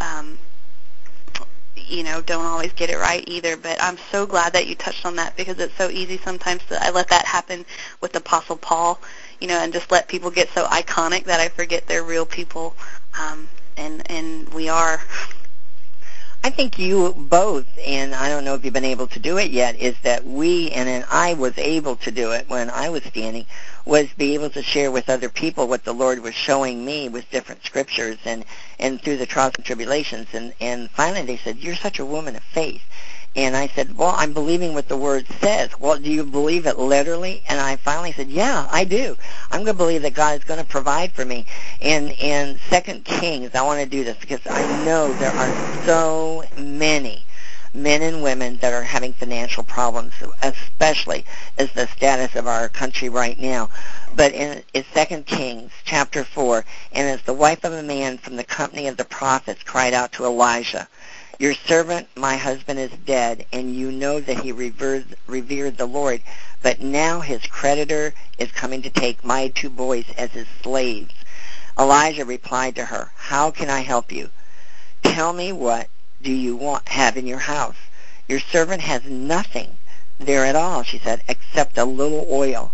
don't always get it right either, but I'm so glad that you touched on that, because it's so easy sometimes I let that happen with Apostle Paul, you know, and just let people get so iconic that I forget they're real people, and we are. I think you both, and I don't know if you've been able to do it yet, is that and I was able to do it when I was standing, was be able to share with other people what the Lord was showing me with different scriptures and through the trials and tribulations. And finally they said, "You're such a woman of faith." And I said, "Well, I'm believing what the Word says." "Well, do you believe it literally?" And I finally said, "Yeah, I do. I'm going to believe that God is going to provide for me." And in 2 Kings, I want to do this because I know there are so many men and women that are having financial problems, especially as the status of our country right now. But it's 2 Kings chapter 4, and as the wife of a man from the company of the prophets cried out to Elijah, "Your servant, my husband, is dead, and you know that he revered the Lord. But now his creditor is coming to take my 2 boys as his slaves." Elijah replied to her, "How can I help you? Tell me, what do you have in your house?" "Your servant has nothing there at all," she said, "except a little oil."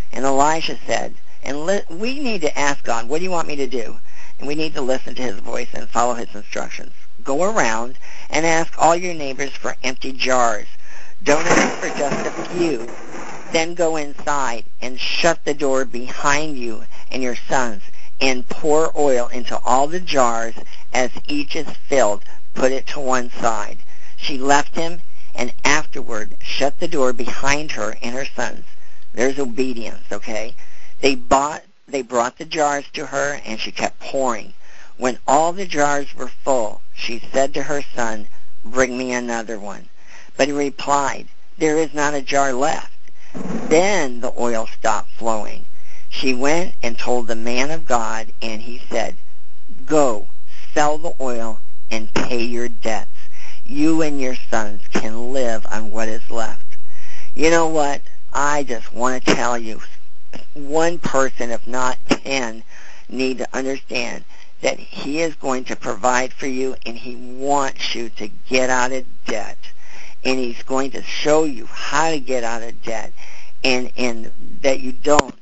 And Elijah said, we need to ask God, what do you want me to do? And we need to listen to his voice and follow his instructions. Go around and ask all your neighbors for empty jars. Don't ask for just a few. Then go inside and shut the door behind you and your sons and pour oil into all the jars. As each is filled, put it to one side. She left him and afterward shut the door behind her and her sons. There's obedience, okay? They brought the jars to her, and she kept pouring. When all the jars were full, she said to her son, "Bring me another one." But he replied, "There is not a jar left." Then the oil stopped flowing. She went and told the man of God, and he said, "Go, sell the oil and pay your debts. You and your sons can live on what is left." You know what? I just want to tell you, one person, if not 10, need to understand that he is going to provide for you, and he wants you to get out of debt. And he's going to show you how to get out of debt, and that you don't.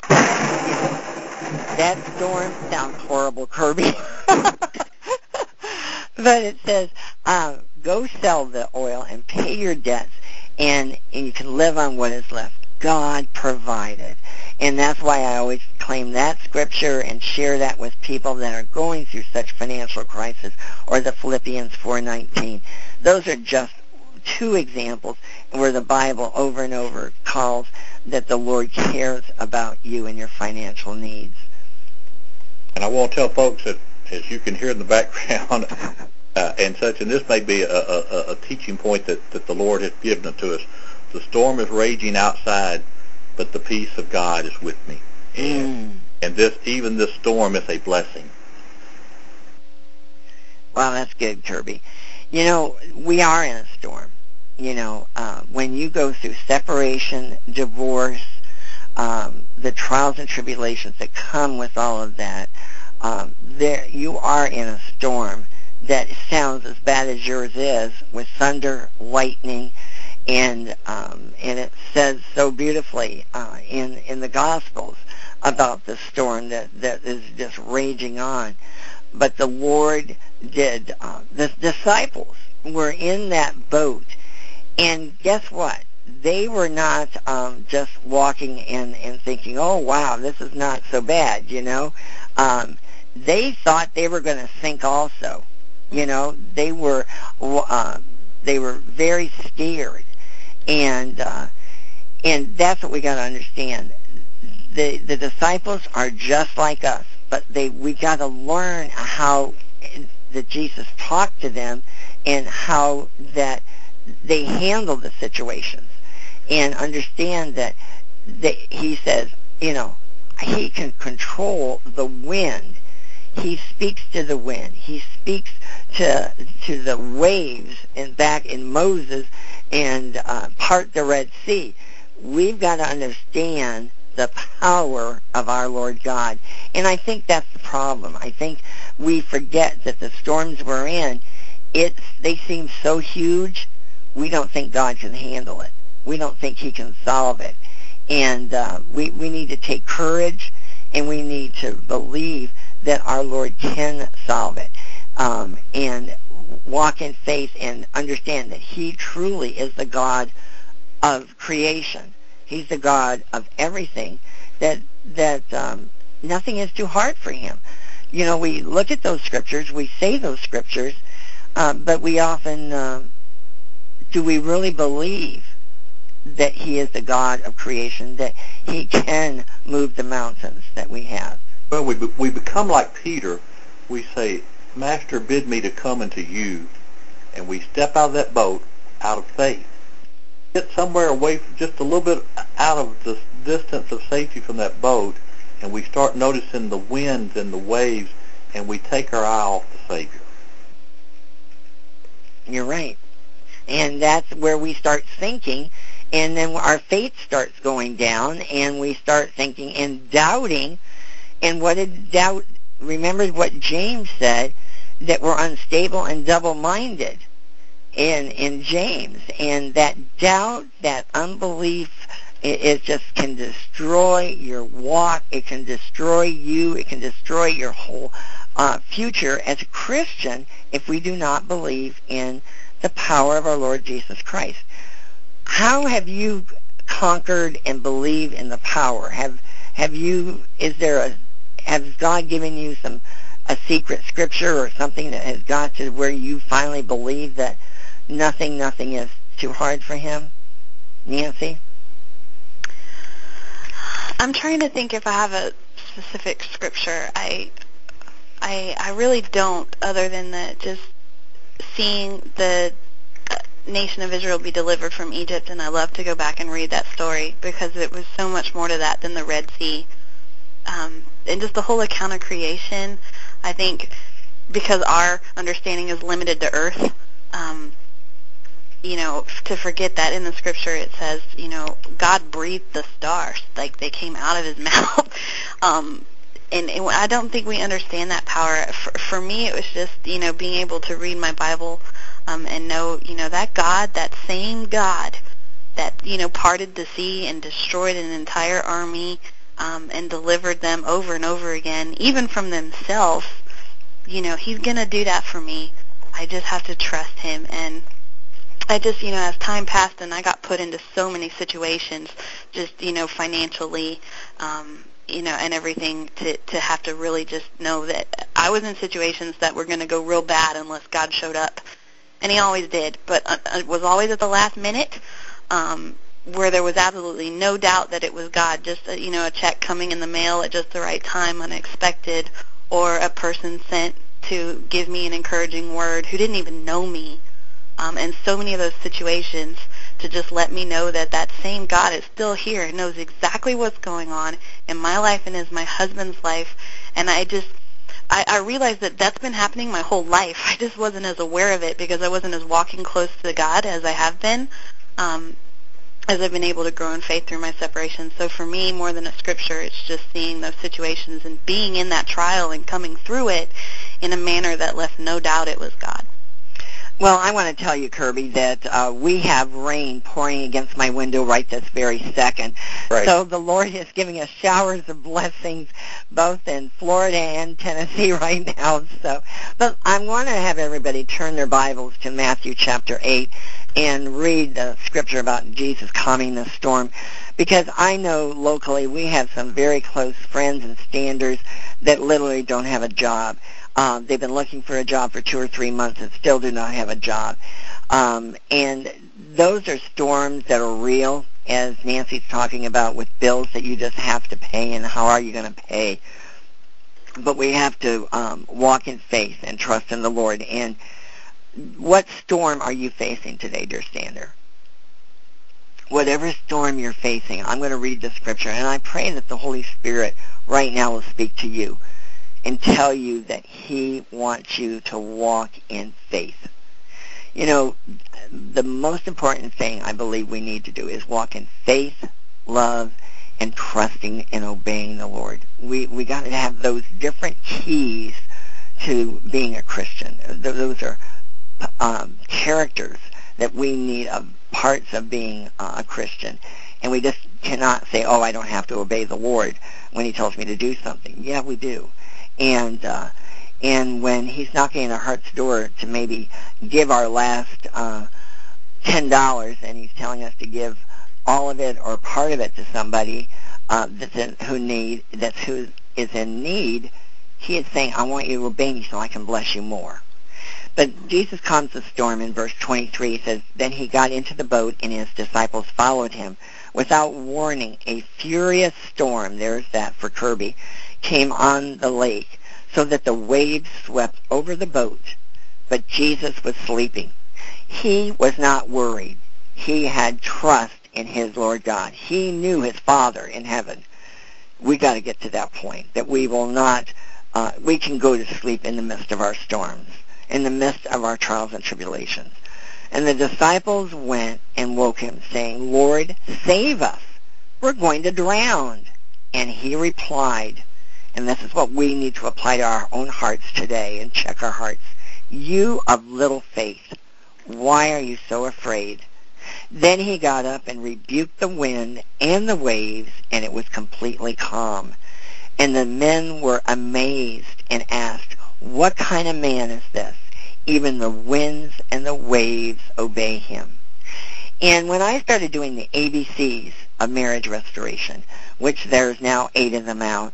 That storm sounds horrible, Kirby. But it says, go sell the oil and pay your debts, and you can live on what is left. God provided. And that's why I always claim that scripture and share that with people that are going through such financial crisis, or the Philippians 4:19. Those are just two examples where the Bible over and over calls that the Lord cares about you and your financial needs. And I want to tell folks that, as you can hear in the background, and this may be a teaching point that the Lord has given to us. The storm is raging outside, but the peace of God is with me. And even this storm is a blessing. Well, that's good, Kirby. You know, we are in a storm. You know, when you go through separation, divorce, the trials and tribulations that come with all of that, you are in a storm that sounds as bad as yours is, with thunder, lightning, and it says so beautifully in the Gospels about the storm that is just raging on. But the Lord did. The disciples were in that boat, and guess what? They were not just walking and thinking, "Oh wow, this is not so bad," you know. They thought they were going to sink also. You know, they were very scared, and that's what we got to understand. The disciples are just like us, but we got to learn how that Jesus talked to them and how that they handle the situations, and understand that he says, you know, he can control the wind. He speaks to the wind. He speaks to the waves, and back in Moses, and part the Red Sea. We've got to understand the power of our Lord God. And I think that's the problem. I think we forget that the storms we're in, they seem so huge, we don't think God can handle it. We don't think he can solve it. And we need to take courage, and we need to believe that our Lord can solve it, and walk in faith and understand that he truly is the God of creation. He's the God of everything, that nothing is too hard for him. You know, we look at those scriptures, we say those scriptures, but we often, do we really believe that he is the God of creation, that he can move the mountains that we have? Well, we become like Peter. We say, "Master, bid me to come unto you," and we step out of that boat out of faith. Get somewhere away, just a little bit out of the distance of safety from that boat, and we start noticing the winds and the waves, and we take our eye off the Savior. You're right. And that's where we start thinking, and then our faith starts going down, and we start thinking and doubting. And what did doubt? Remember what James said, that we're unstable and double-minded in James. And that doubt, that unbelief It just can destroy your walk. It can destroy you. It can destroy your whole future as a Christian if we do not believe in the power of our Lord Jesus Christ. How have you conquered and believed in the power? Has God given you a secret scripture or something that has got to where you finally believe that nothing is too hard for him? Nancy? I'm trying to think if I have a specific scripture. I really don't, other than just seeing the nation of Israel be delivered from Egypt, and I love to go back and read that story because it was so much more to that than the Red Sea. And just the whole account of creation, I think because our understanding is limited to earth, to forget that in the scripture it says, God breathed the stars, like they came out of his mouth. And I don't think we understand that power. For me, it was just, being able to read my Bible and know, that God, that same God that, parted the sea and destroyed an entire army and delivered them over and over again, even from themselves, he's going to do that for me. I just have to trust him. And I just, as time passed and I got put into so many situations, just, financially, and everything, to have to really just know that I was in situations that were going to go real bad unless God showed up. And he always did, but it was always at the last minute, where there was absolutely no doubt that it was God, just a check coming in the mail at just the right time, unexpected, or a person sent to give me an encouraging word who didn't even know me. And so many of those situations to just let me know that that same God is still here and knows exactly what's going on in my life and in my husband's life. And I realized that that's been happening my whole life. I just wasn't as aware of it because I wasn't as walking close to God as I have been, as I've been able to grow in faith through my separation. So for me, more than a scripture, it's just seeing those situations and being in that trial and coming through it in a manner that left no doubt it was God. Well, I want to tell you, Kirby, that we have rain pouring against my window right this very second. Right. So the Lord is giving us showers of blessings both in Florida and Tennessee right now. But I want to have everybody turn their Bibles to Matthew chapter 8 and read the scripture about Jesus calming the storm, because I know locally we have some very close friends and standers that literally don't have a job. They've been looking for a job for 2 or 3 months and still do not have a job. And those are storms that are real, as Nancy's talking about, with bills that you just have to pay, and how are you going to pay? But we have to walk in faith and trust in the Lord. And what storm are you facing today, dear Stander? Whatever storm you're facing, I'm going to read the scripture, and I pray that the Holy Spirit right now will speak to you and tell you that he wants you to walk in faith. The most important thing I believe we need to do is walk in faith, love, and trusting and obeying the Lord. We got to have those different keys to being a Christian. Those are characters that we need, parts of being a Christian. And we just cannot say, oh, I don't have to obey the Lord when he tells me to do something. Yeah, we do. And when he's knocking on our heart's door to maybe give our last $10, and he's telling us to give all of it or part of it to somebody who is in need, he is saying, I want you to obey me so I can bless you more. But Jesus calms the storm in verse 23. He says, then he got into the boat and his disciples followed him. Without warning, a furious storm, there's that for Kirby, came on the lake so that the waves swept over the boat, but Jesus was sleeping. He was not worried. He had trust in his Lord God. He knew his Father in heaven. We got to get to that point, that we will not, we can go to sleep in the midst of our storms, in the midst of our trials and tribulations. And the disciples went and woke him, saying, Lord, save us. We're going to drown. And he replied, and this is what we need to apply to our own hearts today and check our hearts. You of little faith, why are you so afraid? Then he got up and rebuked the wind and the waves, and it was completely calm. And the men were amazed and asked, "What kind of man is this? Even the winds and the waves obey him." And when I started doing the ABCs of marriage restoration, which there's now 8 of them out,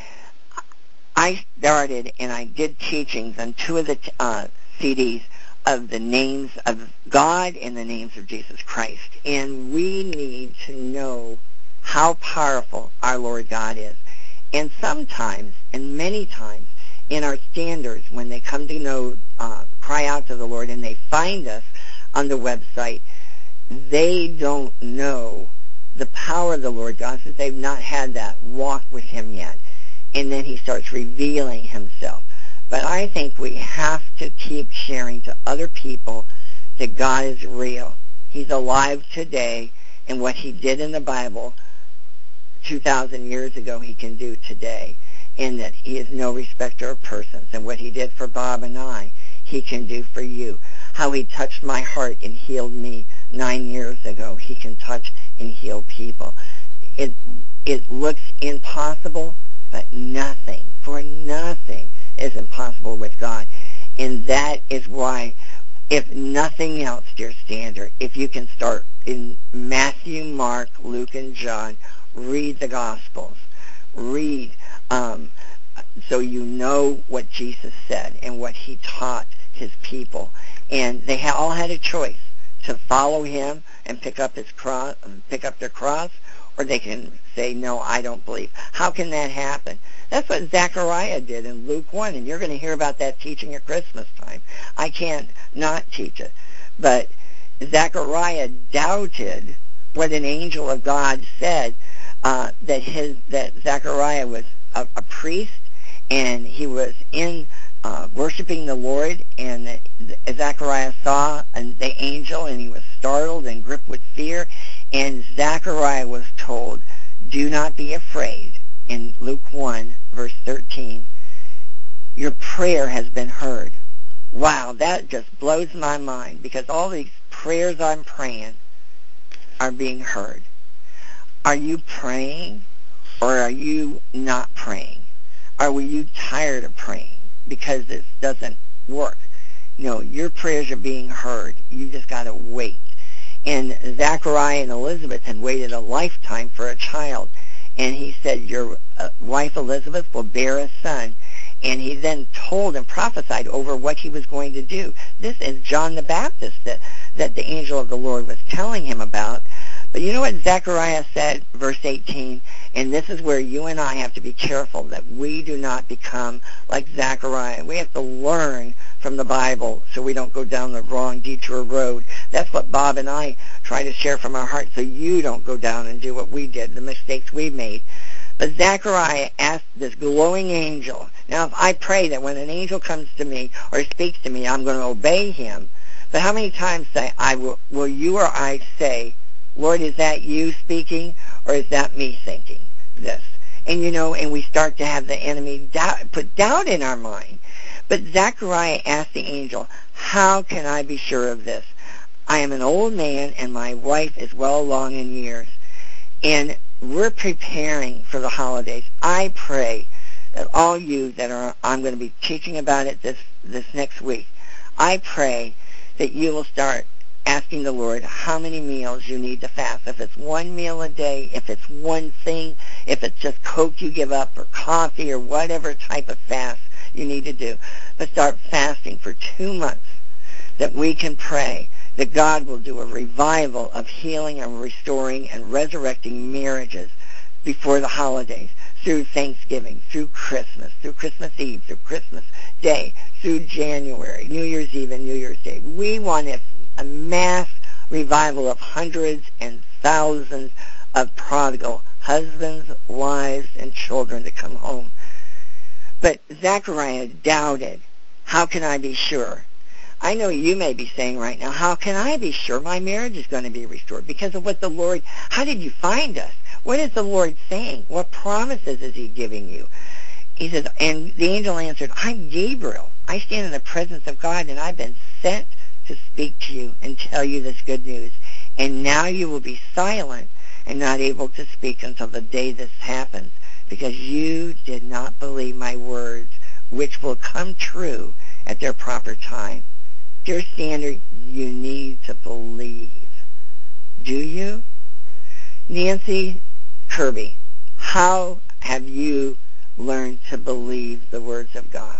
I started and I did teachings on 2 of the CDs of the names of God and the names of Jesus Christ. And we need to know how powerful our Lord God is. And sometimes, and many times, in our standards, when they come to know, cry out to the Lord, and they find us on the website, they don't know the power of the Lord God, since they've not had that walk with him yet. And then he starts revealing himself. But I think we have to keep sharing to other people that God is real. He's alive today, and what he did in the Bible 2,000 years ago, he can do today, and that he is no respecter of persons. And what he did for Bob and I, he can do for you. How he touched my heart and healed me 9 years ago, he can touch and heal people. It looks impossible, but nothing is impossible with God. And that is why, if nothing else, dear Stander, if you can start in Matthew, Mark, Luke, and John, read the Gospels. Read so you know what Jesus said and what he taught his people. And they all had a choice to follow him and pick up their cross, or they can say, "No, I don't believe." How can that happen? That's what Zechariah did in Luke 1, and you're going to hear about that teaching at Christmas time. I can't not teach it. But Zechariah doubted what an angel of God said, that Zechariah was a priest, and he was in worshiping the Lord, and Zechariah saw the angel, and he was startled and gripped with fear, and Zechariah was told, "Do not be afraid." In Luke 1, verse 13, your prayer has been heard. Wow, that just blows my mind, because all these prayers I'm praying are being heard. Are you praying, or are you not praying? Are you tired of praying because this doesn't work? No, your prayers are being heard. You just got to wait. And Zechariah and Elizabeth had waited a lifetime for a child. And he said, "Your wife Elizabeth will bear a son." And he then told and prophesied over what he was going to do. This is John the Baptist that the angel of the Lord was telling him about. But you know what Zechariah said, verse 18? And this is where you and I have to be careful that we do not become like Zechariah. We have to learn from the Bible so we don't go down the wrong detour road. That's what Bob and I try to share from our heart, so you don't go down and do what we did, the mistakes we made. But Zechariah asked this glowing angel. Now, if I pray that when an angel comes to me or speaks to me, I'm going to obey him. But how many times will you or I say, "Lord, is that you speaking, or is that me thinking this?" And and we start to have the enemy put doubt in our mind. But Zechariah asked the angel, "How can I be sure of this? I am an old man, and my wife is well along in years." And we're preparing for the holidays. I pray that all you that I'm going to be teaching about it this next week, I pray that you will start asking the Lord how many meals you need to fast. If it's one meal a day, if it's one thing, if it's just Coke you give up, or coffee, or whatever type of fast you need to do. But start fasting for 2 months, that we can pray that God will do a revival of healing and restoring and resurrecting marriages before the holidays, through Thanksgiving, through Christmas Eve, through Christmas Day, through January, New Year's Eve and New Year's Day. We want a mass revival of hundreds and thousands of prodigal husbands, wives, and children to come home. But Zechariah doubted. How can I be sure? I know you may be saying right now, how can I be sure my marriage is going to be restored? Because of what the Lord, how did you find us? What is the Lord saying? What promises is he giving you? He says, and the angel answered, "I'm Gabriel. I stand in the presence of God, and I've been sent to speak to you and tell you this good news. And now you will be silent and not able to speak until the day this happens, because you did not believe my words, which will come true at their proper time. Dear Standard, you need to believe. Do you? Nancy Kirby, how have you learned to believe the words of God?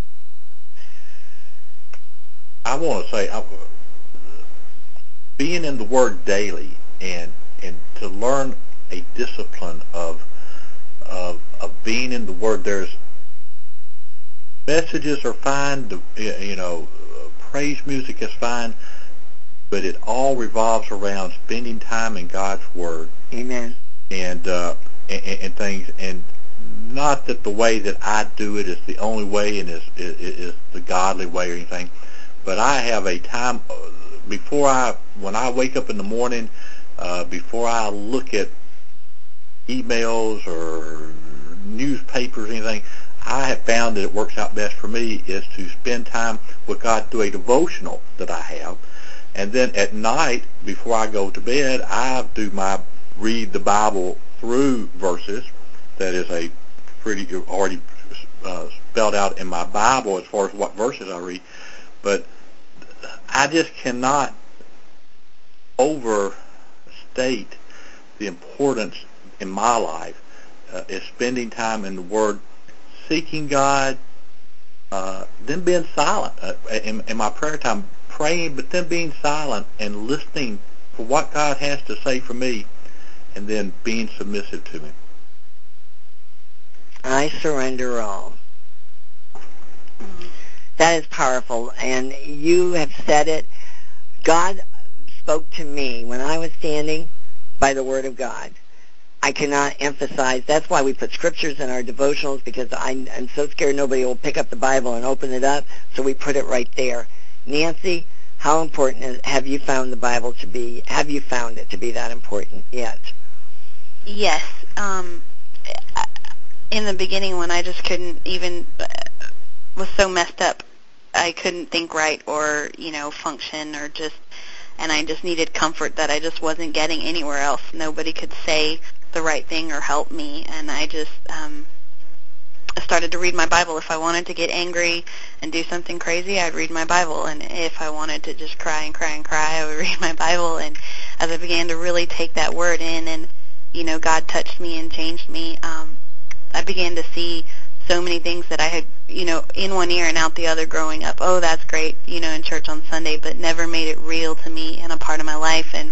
I want to say, being in the Word daily and to learn a discipline of being in the Word. There's messages are fine, praise music is fine, but it all revolves around spending time in God's Word. Amen. And things, and not that the way that I do it is the only way and is the godly way or anything, but I have a time when I wake up in the morning, before I look at emails or newspapers or anything, I have found that it works out best for me is to spend time with God through a devotional that I have. And then at night, before I go to bed, I read the Bible through verses. That is a pretty already spelled out in my Bible as far as what verses I read. But I just cannot overstate the importance in my life is spending time in the Word, seeking God, then being silent in my prayer time, praying, but then being silent and listening for what God has to say for me, and then being submissive to Him. I surrender all. That is powerful, and you have said it. God spoke to me when I was standing by the Word of God. I cannot emphasize, that's why we put scriptures in our devotionals, because I'm so scared nobody will pick up the Bible and open it up, so we put it right there. Nancy, how important have you found the Bible to be? Have you found it to be that important yet? Yes. In the beginning, when I just couldn't even, was so messed up, I couldn't think right or, function or and I just needed comfort that I just wasn't getting anywhere else. Nobody could say the right thing or help me, and I just I started to read my Bible. If I wanted to get angry and do something crazy, I'd read my Bible, and if I wanted to just cry and cry and cry, I would read my Bible. And as I began to really take that Word in, and God touched me and changed me, I began to see so many things that I had, in one ear and out the other growing up. Oh, that's great, in church on Sunday, but never made it real to me and a part of my life. And,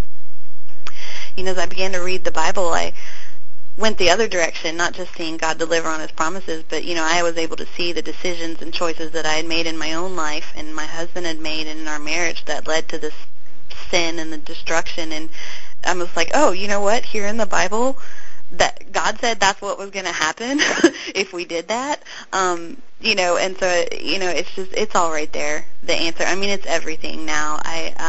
as I began to read the Bible, I went the other direction, not just seeing God deliver on His promises, but, I was able to see the decisions and choices that I had made in my own life and my husband had made in our marriage that led to this sin and the destruction. And I was like, oh, you know what? Here in the Bible, that God said that's what was going to happen if we did that, and so, it's all right there, the answer. I mean, it's everything now.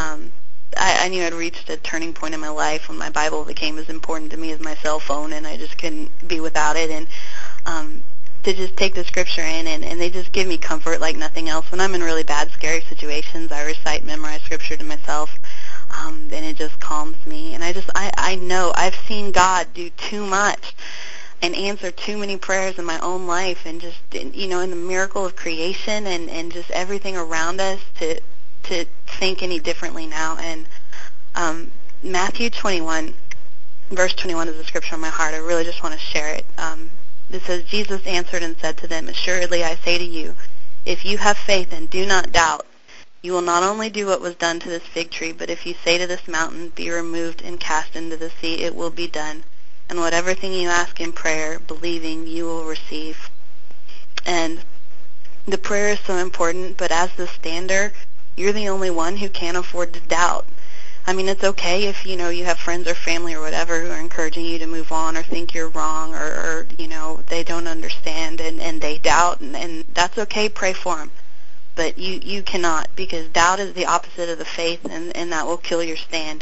I knew I'd reached a turning point in my life when my Bible became as important to me as my cell phone, and I just couldn't be without it, and to just take the scripture in, and they just give me comfort like nothing else. When I'm in really bad, scary situations, I recite, memorize scripture to myself, and it just calms me. And I know I've seen God do too much and answer too many prayers in my own life, and just, in the miracle of creation and just everything around us to think any differently now. And Matthew 21, verse 21 is a scripture on my heart. I really just want to share it. It says, Jesus answered and said to them, assuredly I say to you, if you have faith and do not doubt, you will not only do what was done to this fig tree, but if you say to this mountain, be removed and cast into the sea, it will be done. And whatever thing you ask in prayer, believing, you will receive. And the prayer is so important, but as the stander, you're the only one who can't afford to doubt. I mean, it's okay if, you have friends or family or whatever who are encouraging you to move on or think you're wrong or they don't understand and they doubt, and that's okay, pray for them. But you cannot, because doubt is the opposite of the faith, and that will kill your stand.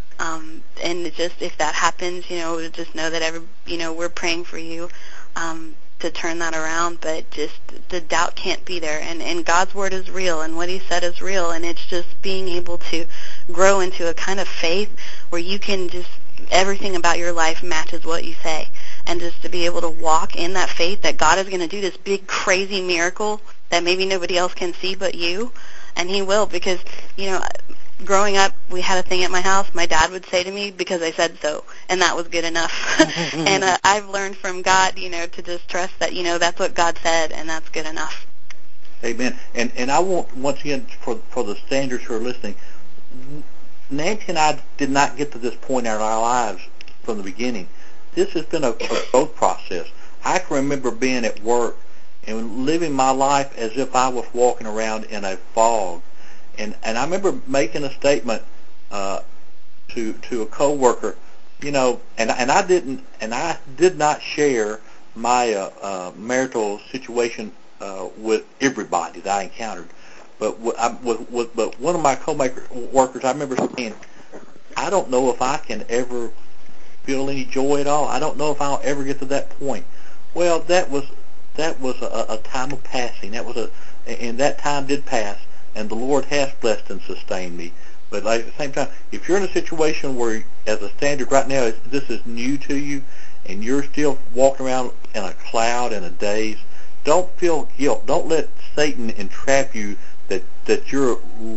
And just, if that happens, just know that we're praying for you to turn that around, but just the doubt can't be there. And God's Word is real, and what He said is real, and it's just being able to grow into a kind of faith where you can just, everything about your life matches what you say. And just to be able to walk in that faith that God is going to do this big, crazy miracle that maybe nobody else can see but you. And he will, because, growing up, we had a thing at my house. My dad would say to me, because I said so, and that was good enough. And I've learned from God, to just trust that, that's what God said, and that's good enough. Amen. And I want, once again, for the standards who are listening, Nancy and I did not get to this point in our lives from the beginning. This has been a growth process. I can remember being at work and living my life as if I was walking around in a fog. And I remember making a statement to a coworker, and I did not share my marital situation with everybody that I encountered. But but one of my co-workers, I remember saying, I don't know if I can ever feel any joy at all. I don't know if I'll ever get to that point. Well, that was a time of passing. And that time did pass, and the Lord has blessed and sustained me. But at the same time, if you're in a situation where, as a standard right now, this is new to you, and you're still walking around in a cloud and a daze, don't feel guilt. Don't let Satan entrap you that you're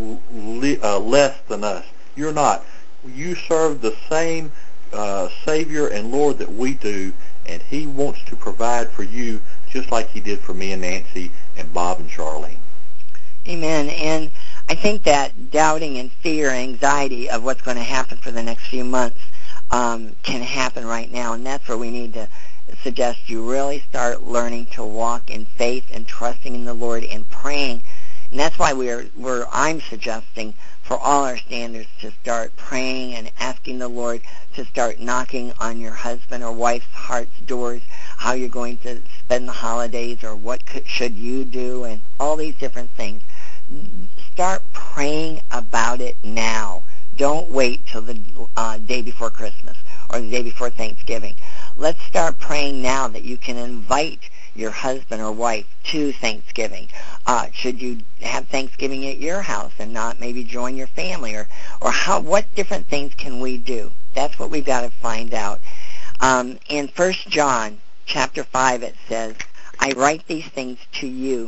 less than us. You're not. You serve the same Savior and Lord that we do, and he wants to provide for you just like he did for me and Nancy and Bob and Charlene. Amen. And I think that doubting and fear and anxiety of what's going to happen for the next few months can happen right now, and that's where we need to suggest you really start learning to walk in faith and trusting in the Lord and praying. And that's why I'm suggesting for all our standards to start praying and asking the Lord to start knocking on your husband or wife's heart's doors, how you're going to spend the holidays or what should you do, and all these different things. Start praying about it now. Don't wait till the day before Christmas or the day before Thanksgiving. Let's start praying now that you can invite your husband or wife to Thanksgiving. Should you have Thanksgiving at your house and not maybe join your family, or what different things can we do? That's what we've got to find out. In 1 John chapter 5 it says, I write these things to you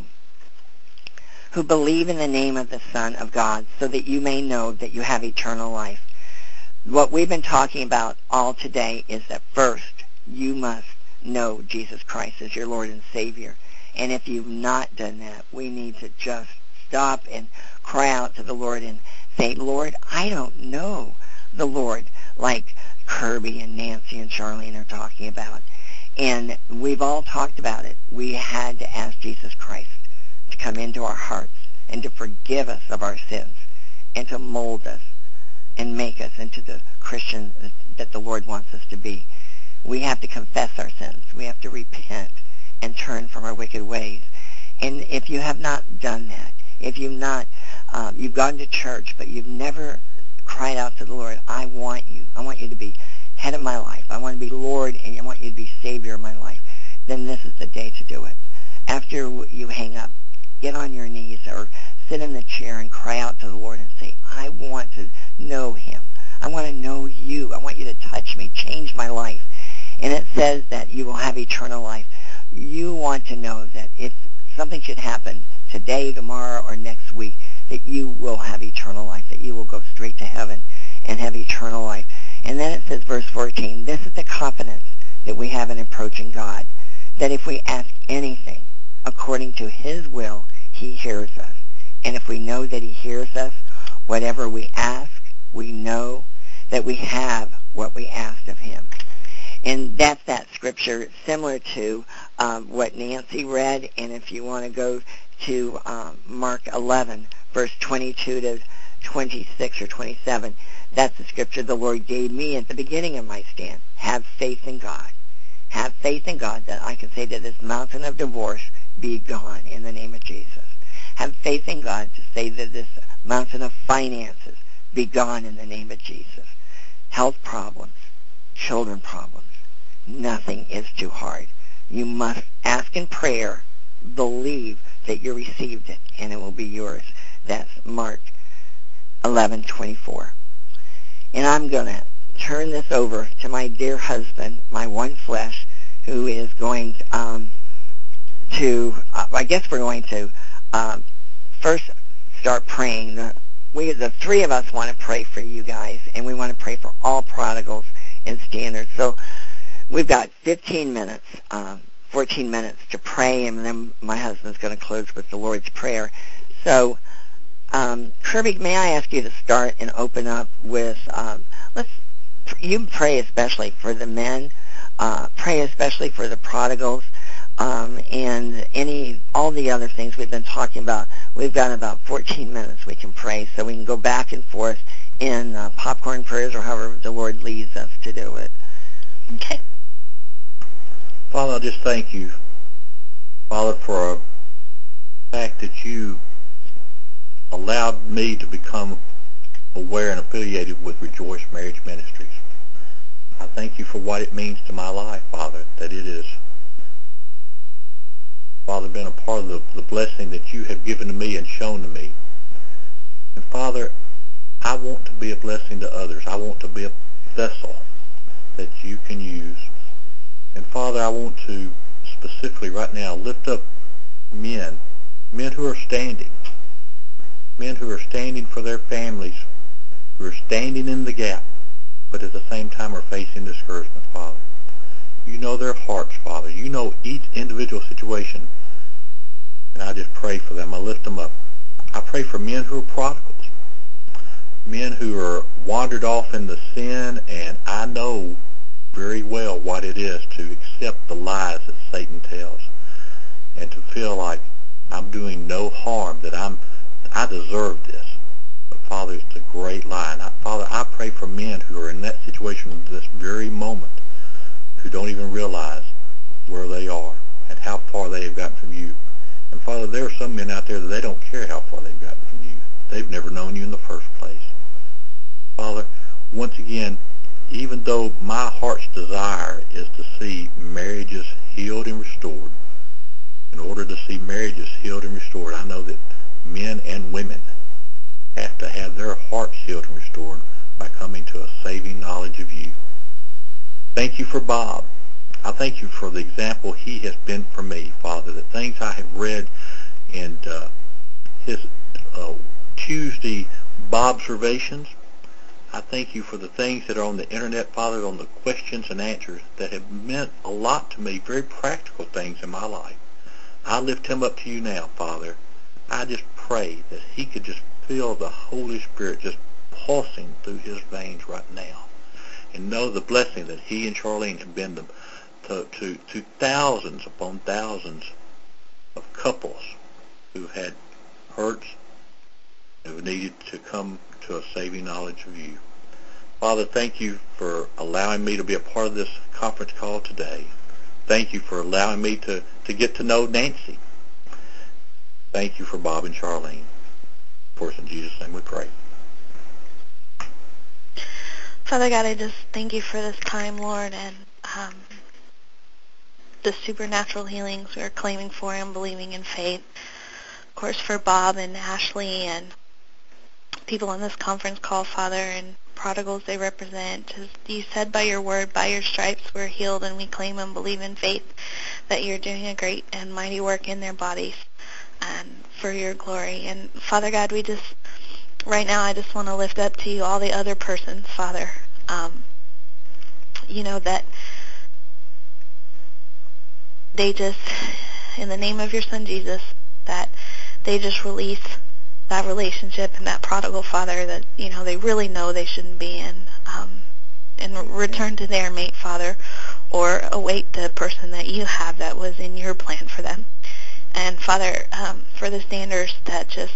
who believe in the name of the Son of God, so that you may know that you have eternal life. What we've been talking about all today is that first you must know Jesus Christ as your Lord and Savior. And if you've not done that, we need to just stop and cry out to the Lord and say, Lord, I don't know the Lord like Kirby and Nancy and Charlene are talking about. And we've all talked about it. We had to ask Jesus Christ to come into our hearts and to forgive us of our sins and to mold us and make us into the Christian that the Lord wants us to be. We have to confess our sins. We have to repent and turn from our wicked ways. And if you have not done that, if you've not, you've gone to church, but you've never cried out to the Lord, I want you to be head of my life. I want to be Lord, and I want you to be Savior of my life. Then this is the day to do it. After you hang up, get on your knees or sit in the chair and cry out to the Lord and say, I want to know him. I want to know you. I want you to touch me, change my life. And it says that you will have eternal life. You want to know that if something should happen today, tomorrow, or next week, that you will have eternal life, that you will go straight to heaven and have eternal life. And then it says, verse 14, this is the confidence that we have in approaching God, that if we ask anything according to his will, he hears us. And if we know that he hears us, whatever we ask, we know that we have what we asked of him. And that's that scripture similar to what Nancy read. And if you want to go to Mark 11, verse 22 to 26 or 27, that's the scripture the Lord gave me at the beginning of my stand. Have faith in God. Have faith in God that I can say to this mountain of divorce, be gone in the name of Jesus. Have faith in God to say that this mountain of finances, be gone in the name of Jesus. Health problems, children problems, nothing is too hard. You must ask in prayer, believe that you received it, and it will be yours. That's Mark 11:24. And I'm going to turn this over to my dear husband, my one flesh, who is going I guess we're going to first start praying. The three of us want to pray for you guys, and we want to pray for all prodigals and standards. So we've got 14 minutes to pray, and then my husband's going to close with the Lord's Prayer. So, Kirby, may I ask you to start and open up with, you pray especially for the men, pray especially for the prodigals, and all the other things we've been talking about. We've got about 14 minutes we can pray, so we can go back and forth in popcorn prayers or however the Lord leads us to do it. Okay. Father, I just thank you, Father, for the fact that you allowed me to become aware and affiliated with Rejoice Marriage Ministries. I thank you for what it means to my life, Father, that it is, Father, been a part of the blessing that you have given to me and shown to me. And Father, I want to be a blessing to others. I want to be a vessel that you can use. And Father, I want to specifically right now lift up men who are standing for their families, who are standing in the gap, but at the same time are facing discouragement, Father. You know their hearts, Father. You know each individual situation, and I just pray for them. I lift them up. I pray for men who are prodigals, men who are wandered off into sin, and I know very well what it is to accept the lies that Satan tells and to feel like I'm doing no harm, that I deserve this. But Father, it's a great lie. And Father, I pray for men who are in that situation at this very moment, who don't even realize where they are and how far they have gotten from you. And Father, there are some men out there that they don't care how far they've gotten from you. They've never known you in the first place. Father, once again, even though my heart's desire is to see marriages healed and restored, in order to see marriages healed and restored, I know that men and women have to have their hearts healed and restored by coming to a saving knowledge of you. Thank you for Bob. I thank you for the example he has been for me, Father, the things I have read in his Tuesday Bobservations. I thank you for the things that are on the internet, Father, on the questions and answers that have meant a lot to me, very practical things in my life. I lift him up to you now, Father. I just pray that he could just feel the Holy Spirit just pulsing through his veins right now, and know the blessing that he and Charlene have been to thousands upon thousands of couples who had hurts, who needed to come to a saving knowledge of you. Father, thank you for allowing me to be a part of this conference call today. Thank you for allowing me to get to know Nancy. Thank you for Bob and Charlene. Of course, in Jesus' name we pray. Father God, I just thank you for this time, Lord, and the supernatural healings we are claiming for and believing in faith. Of course, for Bob and Ashley and people on this conference call, Father, and prodigals they represent. As you said by your word, by your stripes we're healed, and we claim and believe in faith that you're doing a great and mighty work in their bodies and for your glory. And Father God, right now I just want to lift up to you all the other persons, Father, that they just, in the name of your Son Jesus, that they just release that relationship and that prodigal, Father, that, they really know they shouldn't be in, and return to their mate, Father, or await the person that you have that was in your plan for them. And Father, for the standards that just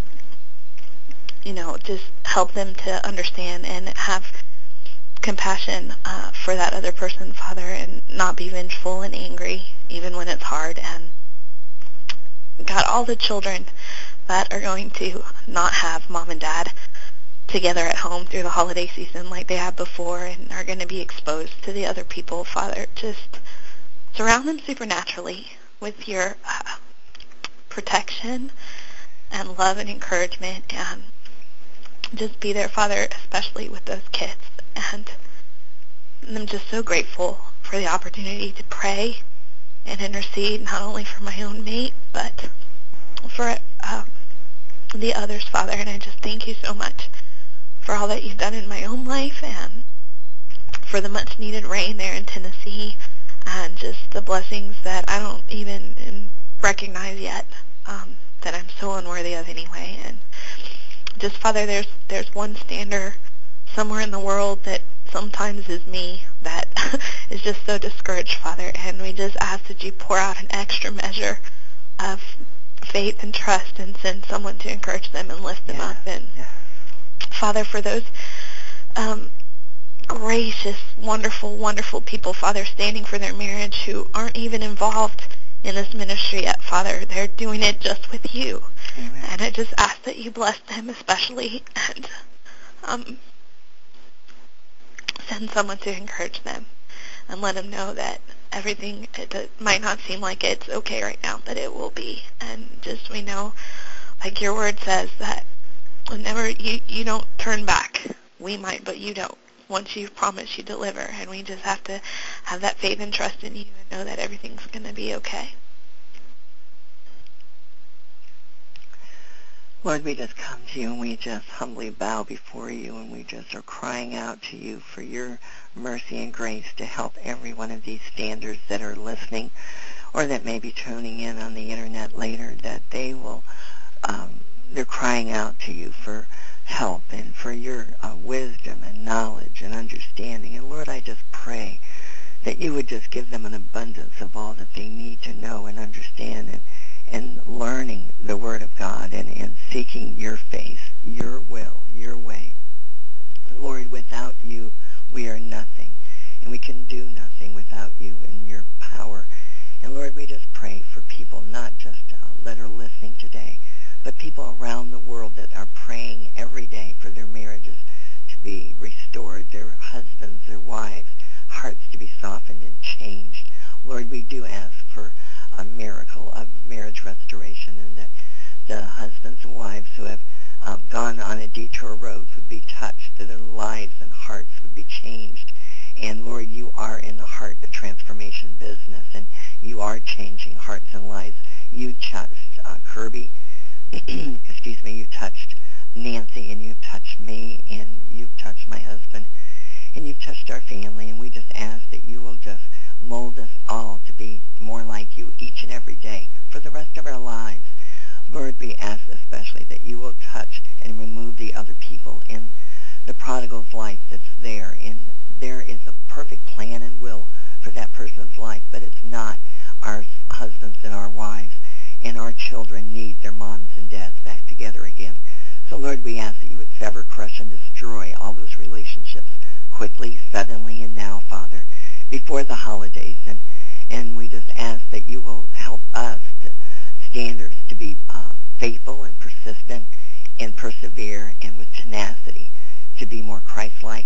help them to understand and have compassion for that other person, Father, and not be vengeful and angry even when it's hard. And God, all the children that are going to not have mom and dad together at home through the holiday season like they have before and are going to be exposed to the other people, Father, just surround them supernaturally with your protection and love and encouragement, and just be there, Father, especially with those kids And I'm just so grateful for the opportunity to pray and intercede, not only for my own mate, but for the others, Father. And I just thank you so much for all that you've done in my own life, and for the much-needed rain there in Tennessee, and just the blessings that I don't even recognize yet, that I'm so unworthy of anyway. And just, Father, there's one stander somewhere in the world that sometimes is me, that is just so discouraged, Father, and we just ask that you pour out an extra measure of faith and trust and send someone to encourage them and lift them up. And Father, for those gracious, wonderful, wonderful people, Father, standing for their marriage, who aren't even involved in this ministry yet, Father, they're doing it just with you. Amen. And I just ask that you bless them especially, and send someone to encourage them and let them know that everything, it might not seem like it's okay right now, but it will be. And just, we know, like your word says, that whenever you don't turn back. We might, but you don't. Once you've promised, you deliver, and we just have to have that faith and trust in you and know that everything's going to be okay. Lord, we just come to you and we just humbly bow before you, and we just are crying out to you for your mercy and grace to help every one of these standards that are listening or that may be tuning in on the internet later, that they will, they're crying out to you for help and for your wisdom and knowledge and understanding. And Lord, I just pray that you would just give them an abundance of all that they need to know and understand, and learning the Word of God and seeking your face, your will, your way. Lord, without you, we are nothing, and we can do nothing without you and your power. And Lord, we just pray for people, not just that are listening today, but people around the world that are praying every day for their marriages to be restored, their husbands, their wives, hearts to be softened and changed. Lord, we do ask for a miracle of marriage restoration, and that the husbands and wives who have gone on a detour road would be touched, that their lives and hearts would be changed. And Lord, you are in the heart of transformation business, and you are changing hearts and lives. You touched Kirby, excuse me, you touched Nancy, and you've touched me, and you've touched my husband, and you've touched our family, and we just ask that you will just mold us all to be more like you each and every day for the rest of our lives. Lord, we ask especially that you will touch and remove the other people in the prodigal's life that's there, and there is a perfect plan and will for that person's life, but it's not. Our husbands and our wives and our children need their moms and dads back together again. So Lord, we ask that you would sever, crush, and destroy all those relationships quickly, suddenly, and now, Father, before the holidays. And we just ask that you will help us, standards, to be faithful and persistent and persevere, and with tenacity to be more Christ-like,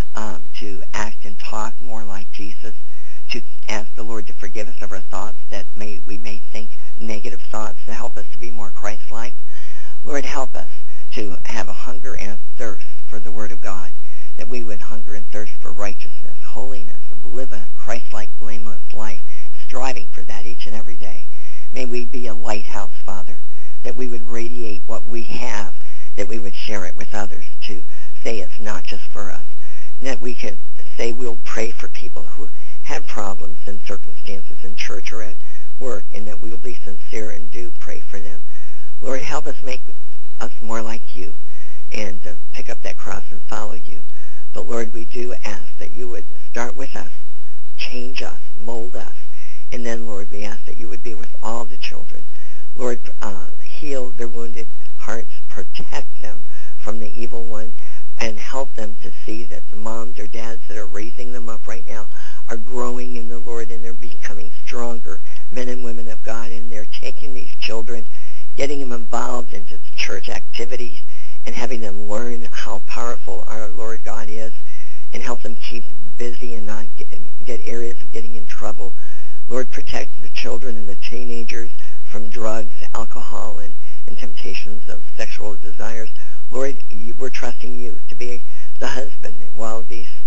to act and talk more like Jesus, to ask the Lord to forgive us of our thoughts that we may think negative thoughts, to help us to be more Christ-like. Lord, help us to have a hunger and a thirst for the Word of God, that we would hunger and thirst for righteousness, holiness, live a Christ-like, blameless life, striving for that each and every day. May we be a lighthouse, Father, that we would radiate what we have, that we would share it with others, to say it's not just for us, and that we could say we'll pray for people who have problems and circumstances in church or at work, and that we will be sincere and do pray for them. Lord, help us make us more like you, and pick up that cross and follow you. But Lord, we do ask that you would start with us, change us, mold us, and then, Lord, we ask that you would be with all the children. Lord, heal their wounded hearts, protect them from the evil one, and help them to see that the moms or dads that are raising them up right now are growing in the Lord, and they're becoming stronger men and women of God, and they're taking these children, getting them involved into the church activities, and having them learn how powerful our Lord God is, and help them keep busy and not get areas of getting in trouble. Lord, protect the children and the teenagers from drugs, alcohol, and temptations of sexual desires. Lord, we're trusting you to be the husband while these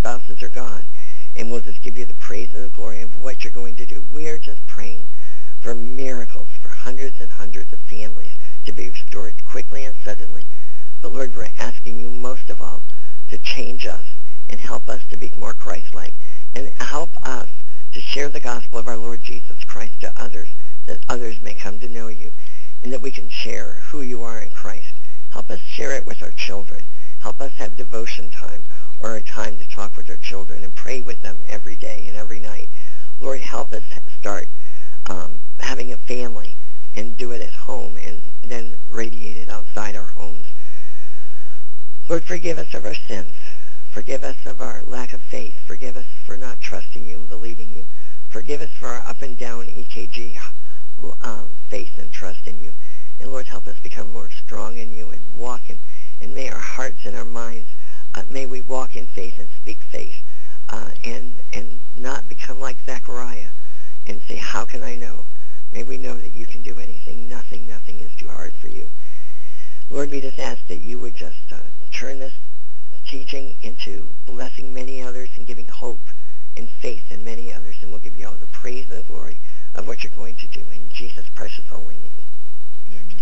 and we'll just give you the praise and the glory of what you're going to do. We are just praying for miracles for hundreds and hundreds of families to be restored quickly and suddenly. But Lord, we're asking you most of all to change us and help us to be more Christ-like, and help us to share the gospel of our Lord Jesus Christ to others, that others may come to know you, and that we can share who you are in Christ. Help us share it with our children. Help us have devotion time, or a time to talk with our children and pray with them every day and every night. Lord, help us start having a family and do it at home and then radiate it outside our homes. Lord, forgive us of our sins. Forgive us of our lack of faith. Forgive us for not trusting you and believing you. Forgive us for our up and down EKG faith and trust in you. And Lord, help us become more strong in you and walk in, and may our hearts and our minds, may we walk in faith and speak faith, and not become like Zechariah and say, how can I know? May we know that you can do anything. Nothing is too hard for you. Lord, we just ask that you would just turn this teaching into blessing many others and giving hope and faith in many others. And we'll give you all the praise and the glory of what you're going to do in Jesus' precious holy name. Amen.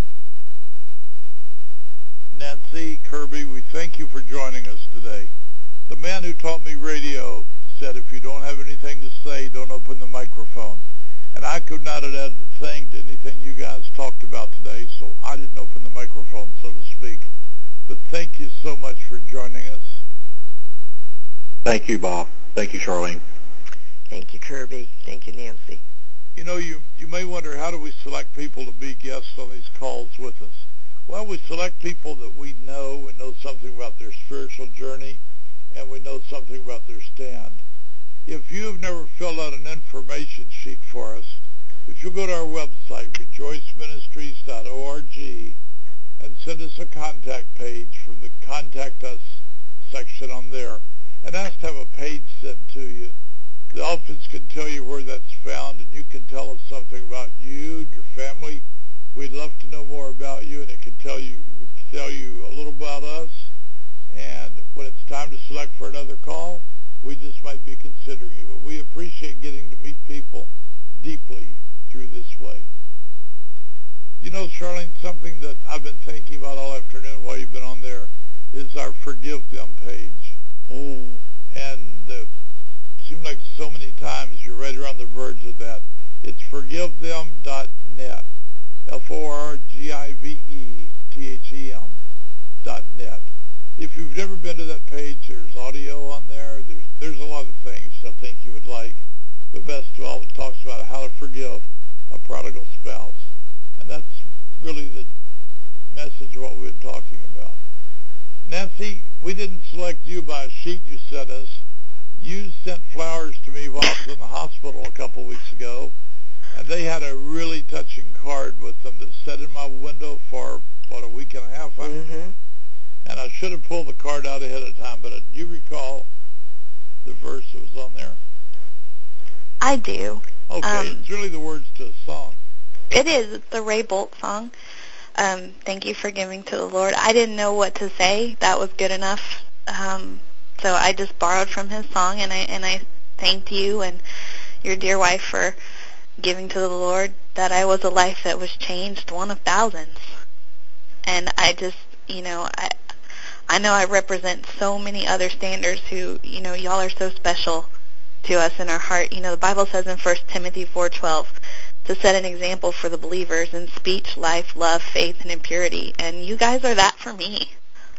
Nancy Kirby, we thank you for joining us today. The man who taught me radio said, if you don't have anything to say, don't open the microphone. And I could not have added a thing to anything you guys talked about today, so I didn't open the microphone, so to speak. But thank you so much for joining us. Thank you, Bob. Thank you, Charlene. Thank you, Kirby. Thank you, Nancy. You know, you may wonder, how do we select people to be guests on these calls with us? Well, we select people that we know something about their spiritual journey, and we know something about their stand. If you have never filled out an information sheet for us, if you go to our website, rejoiceministries.org, and send us a contact page from the Contact Us section on there, and ask to have a page sent to you, the office can tell you where that's found, and you can tell us something about you and your family. We'd love to know more about you, and it can tell you a little about us. And when it's time to select for another call, we just might be considering you. But we appreciate getting to meet people deeply through this way. You know, Charlene, something that I've been thinking about all afternoon while you've been on there is our Forgive Them page. And it seems like so many times you're right around the verge of that. It's forgivethem.net. FORGIVETHEM.net. If you've never been to that page, there's audio on there. There's a lot of things I think you would like. But best of all, it talks about how to forgive a prodigal spouse. And that's really the message of what we've been talking about. Nancy, we didn't select you by a sheet you sent us. You sent flowers to me while I was in the hospital a couple weeks ago, and they had a really touching card with them that sat in my window for, a week and a half, huh? Mm-hmm. And I should have pulled the card out ahead of time, but do you recall the verse that was on there? I do. Okay, it's really the words to a song. It is. It's the Ray Bolt song. Thank you for giving to the Lord. I didn't know what to say. That was good enough. So I just borrowed from his song, and I thanked you and your dear wife for giving to the Lord, that I was a life that was changed, one of thousands. And I just, I know I represent so many other standers who, y'all are so special to us in our heart. The Bible says in 1 Timothy 4:12 to set an example for the believers in speech, life, love, faith, and in purity. And you guys are that for me.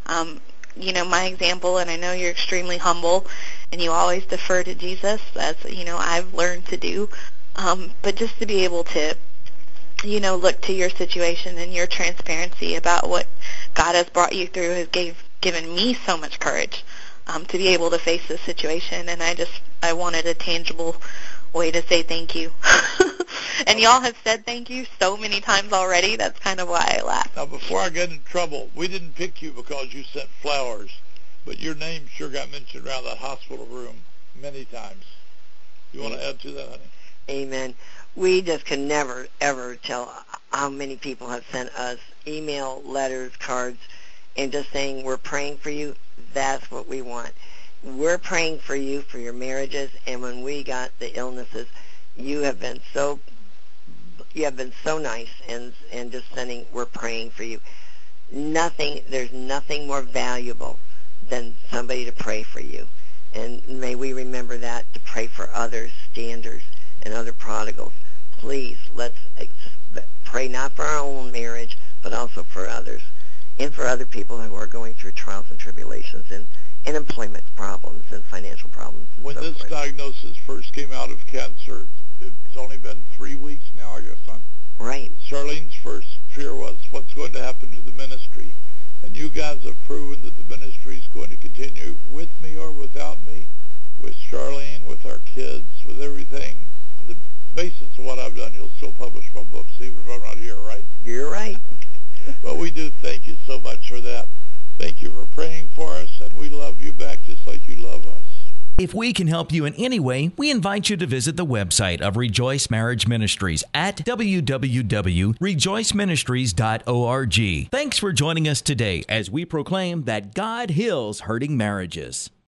My example, and I know you're extremely humble, and you always defer to Jesus, as, I've learned to do. But just to be able to, look to your situation and your transparency about what God has brought you through has given me so much courage to be able to face this situation. And I wanted a tangible way to say thank you. And y'all have said thank you so many times already. That's kind of why I laugh. Now, before I get in trouble, we didn't pick you because you sent flowers, but your name sure got mentioned around that hospital room many times. You want to add to that, honey? Amen. We just can never, ever tell how many people have sent us email, letters, cards, and just saying we're praying for you. That's what we want. we're praying for you, for your marriages, and when we got the illnesses, you have been so nice and just sending, we're praying for you. There's nothing more valuable than somebody to pray for you. And may we remember that, to pray for others, standers, and other prodigals. Please, let's pray not for our own marriage, but also for others, and for other people who are going through trials and tribulations and employment problems and financial problems. And when so this forth. diagnosis first came out of cancer, it's only been 3 weeks now, I guess, huh? Right. Charlene's first fear was, what's going to happen to the ministry? And you guys have proven that the ministry is going to continue with me or without me, with Charlene, with our kids, with everything. On the basis of what I've done, you'll still publish my books, even if I'm not here, right? You're right. But we do thank you so much for that. Thank you for praying for us, and we love you back just like you love us. If we can help you in any way, we invite you to visit the website of Rejoice Marriage Ministries at www.rejoiceministries.org. Thanks for joining us today as we proclaim that God heals hurting marriages.